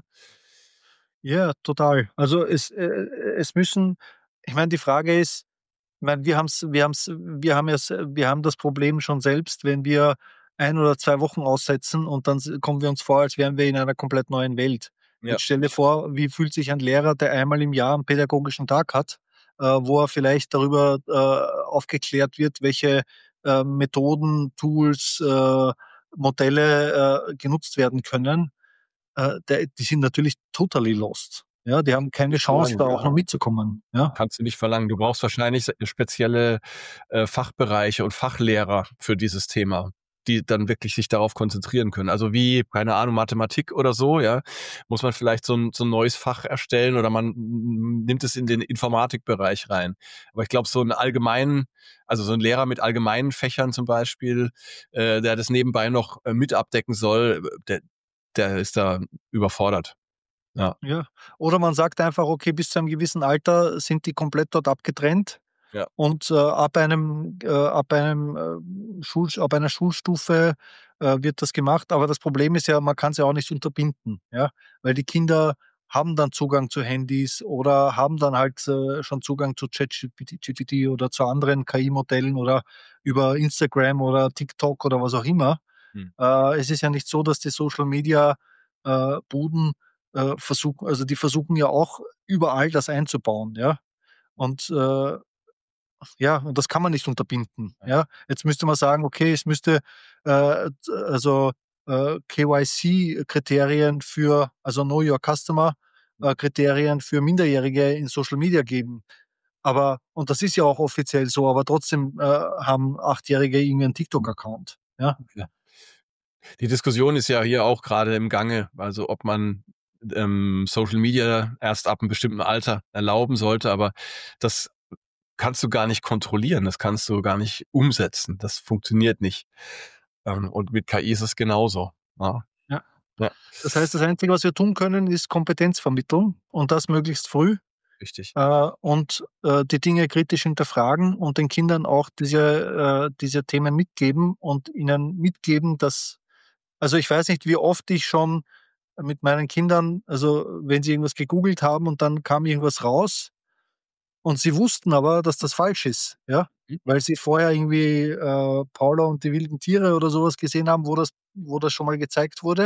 Ja, total. Also es, äh, es müssen, ich meine, die Frage ist, ich meine, wir haben's wir haben's wir haben es wir haben das Problem schon selbst, wenn wir ein oder zwei Wochen aussetzen und dann s kommen wir uns vor, als wären wir in einer komplett neuen Welt. Ja. Jetzt stell dir vor, wie fühlt sich ein Lehrer, der einmal im Jahr einen pädagogischen Tag hat, äh, wo er vielleicht darüber, äh, aufgeklärt wird, welche, äh, Methoden, Tools, äh, Modelle, äh, genutzt werden können. Äh, der die sind natürlich totally lost. Ja, die haben keine Nicht Chance, verlangen, da auch ja. noch mitzukommen, ja? Kannst du nicht verlangen. Du brauchst wahrscheinlich spezielle äh, Fachbereiche und Fachlehrer für dieses Thema, die dann wirklich sich darauf konzentrieren können. Also wie, keine Ahnung, Mathematik oder so, ja, muss man vielleicht so ein, so ein neues Fach erstellen oder man mm, nimmt es in den Informatikbereich rein. Aber ich glaube, so ein allgemeinen, also so ein Lehrer mit allgemeinen Fächern zum Beispiel, äh, der das nebenbei noch äh, mit abdecken soll, der, der ist da überfordert. Ja, Ja. Oder man sagt einfach, okay, bis zu einem gewissen Alter sind die komplett dort abgetrennt ja. und, äh, ab einem äh, ab einem, äh, Schul ab einer Schulstufe, äh, wird das gemacht. Aber das Problem ist ja, man kann's ja auch nicht unterbinden, ja? Weil die Kinder haben dann Zugang zu Handys oder haben dann halt äh, schon Zugang zu ChatGPT G P T oder zu anderen K I-Modellen oder über Instagram oder TikTok oder was auch immer. Hm. Äh, es ist ja nicht so, dass die Social Media äh, Buden äh, versuchen, also die versuchen ja auch überall das einzubauen, ja. Und äh, ja, und das kann man nicht unterbinden, Ja. ja. Jetzt müsste man sagen, okay, es müsste äh, z also äh, K Y C-Kriterien für also Know Your Customer äh, Kriterien für Minderjährige in Social Media geben. Aber und das ist ja auch offiziell so, aber trotzdem äh, haben Achtjährige irgendwie 'n TikTok-Account, ja. Ja. Die Diskussion ist ja hier auch gerade im Gange, also ob man ähm, Social Media erst ab einem bestimmten Alter erlauben sollte, aber das kannst du gar nicht kontrollieren, das kannst du gar nicht umsetzen, das funktioniert nicht. Ähm, und mit K I ist es genauso. Ja, Ja. ja, Das heißt, das Einzige, was wir tun können, ist Kompetenz vermitteln und das möglichst früh, richtig. äh, und äh, die Dinge kritisch hinterfragen und den Kindern auch diese äh, diese Themen mitgeben und ihnen mitgeben, dass also, ich weiß nicht, wie oft ich schon mit meinen Kindern also, wenn sie irgendwas gegoogelt haben und dann kam irgendwas raus und sie wussten aber, dass das falsch ist, ja, Mhm. weil sie vorher irgendwie äh, Paula und die wilden Tiere oder so was gesehen haben, wo das wo das schon mal gezeigt wurde.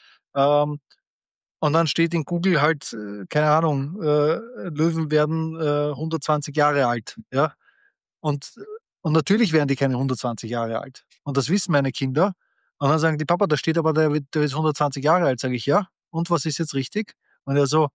Ähm, und dann steht in Google halt, äh, keine Ahnung, äh, Löwen werden äh, hundertzwanzig Jahre alt, ja? Und und natürlich werden die keine hundertzwanzig Jahre alt. Und das wissen meine Kinder. Und dann sagen die: „Papa, da steht aber, der wird der ist hundertzwanzig Jahre alt.“ Sage ich: „Ja, und was ist jetzt richtig?“ Und er so: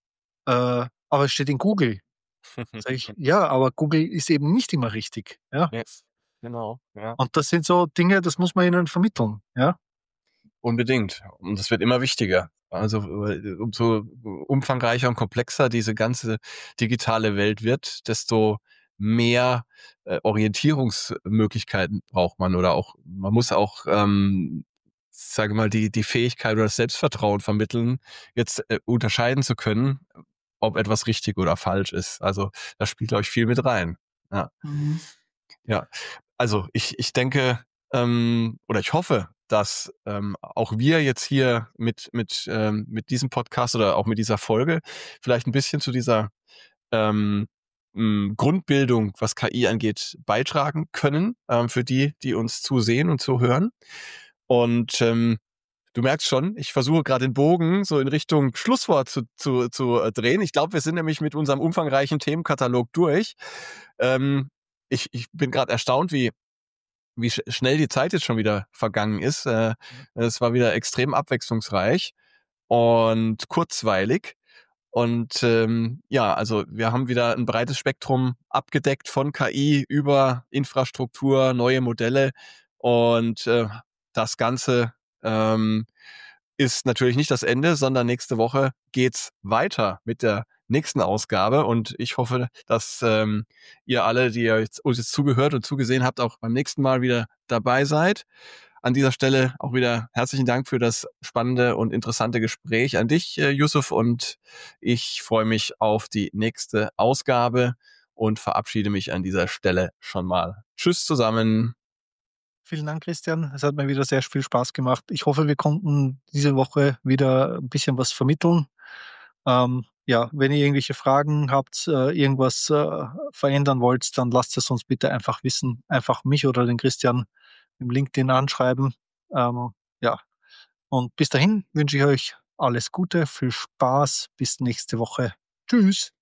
„Äh, aber es steht in Google.“ Sage ich: „Ja, aber Google ist eben nicht immer richtig“, ja? Yes. Genau, ja. Und das sind so Dinge, das muss man ihnen vermitteln, ja? Unbedingt. Und es wird immer wichtiger. Also, äh, umso umfangreicher und komplexer diese ganze digitale Welt wird, desto mehr äh, Orientierungsmöglichkeiten braucht man oder auch man muss auch, ähm, sage mal, die die Fähigkeit oder das Selbstvertrauen vermitteln, jetzt äh, unterscheiden zu können, ob etwas richtig oder falsch ist. Also, da spielt, glaube ich, viel mit rein. Ja. Mhm. Ja, also ich, ich denke ähm, oder ich hoffe, dass ähm, auch wir jetzt hier mit, mit, ähm, mit diesem Podcast oder auch mit dieser Folge vielleicht ein bisschen zu dieser ähm, m, Grundbildung, was K I angeht, beitragen können, ähm, für die, die uns zusehen und zuhören. Und ähm, du merkst schon, ich versuche gerade den Bogen so in Richtung Schlusswort zu, zu, zu äh, drehen. Ich glaube, wir sind nämlich mit unserem umfangreichen Themenkatalog durch. Ähm, ich, ich bin gerade erstaunt, wie, wie sch schnell die Zeit jetzt schon wieder vergangen ist. Äh, es war wieder extrem abwechslungsreich und kurzweilig. Und ähm, ja, also wir haben wieder ein breites Spektrum abgedeckt von K I über Infrastruktur, neue Modelle und äh, das Ganze ähm, ist natürlich nicht das Ende, sondern nächste Woche geht's weiter mit der nächsten Ausgabe und ich hoffe, dass ähm, ihr alle, die ihr jetzt, uns jetzt zugehört und zugesehen habt, auch beim nächsten Mal wieder dabei seid. An dieser Stelle auch wieder herzlichen Dank für das spannende und interessante Gespräch an dich, äh, Yusuf, und ich freue mich auf die nächste Ausgabe und verabschiede mich an dieser Stelle schon mal. Tschüss zusammen. Vielen Dank, Christian. Es hat mir wieder sehr viel Spaß gemacht. Ich hoffe, wir konnten diese Woche wieder ein bisschen was vermitteln. Ähm, ja, wenn ihr irgendwelche Fragen habt, äh, irgendwas äh, verändern wollt, dann lasst es uns bitte einfach wissen. Einfach mich oder den Christian im LinkedIn anschreiben. Ähm, ja, und bis dahin wünsche ich euch alles Gute, viel Spaß. Bis nächste Woche. Tschüss.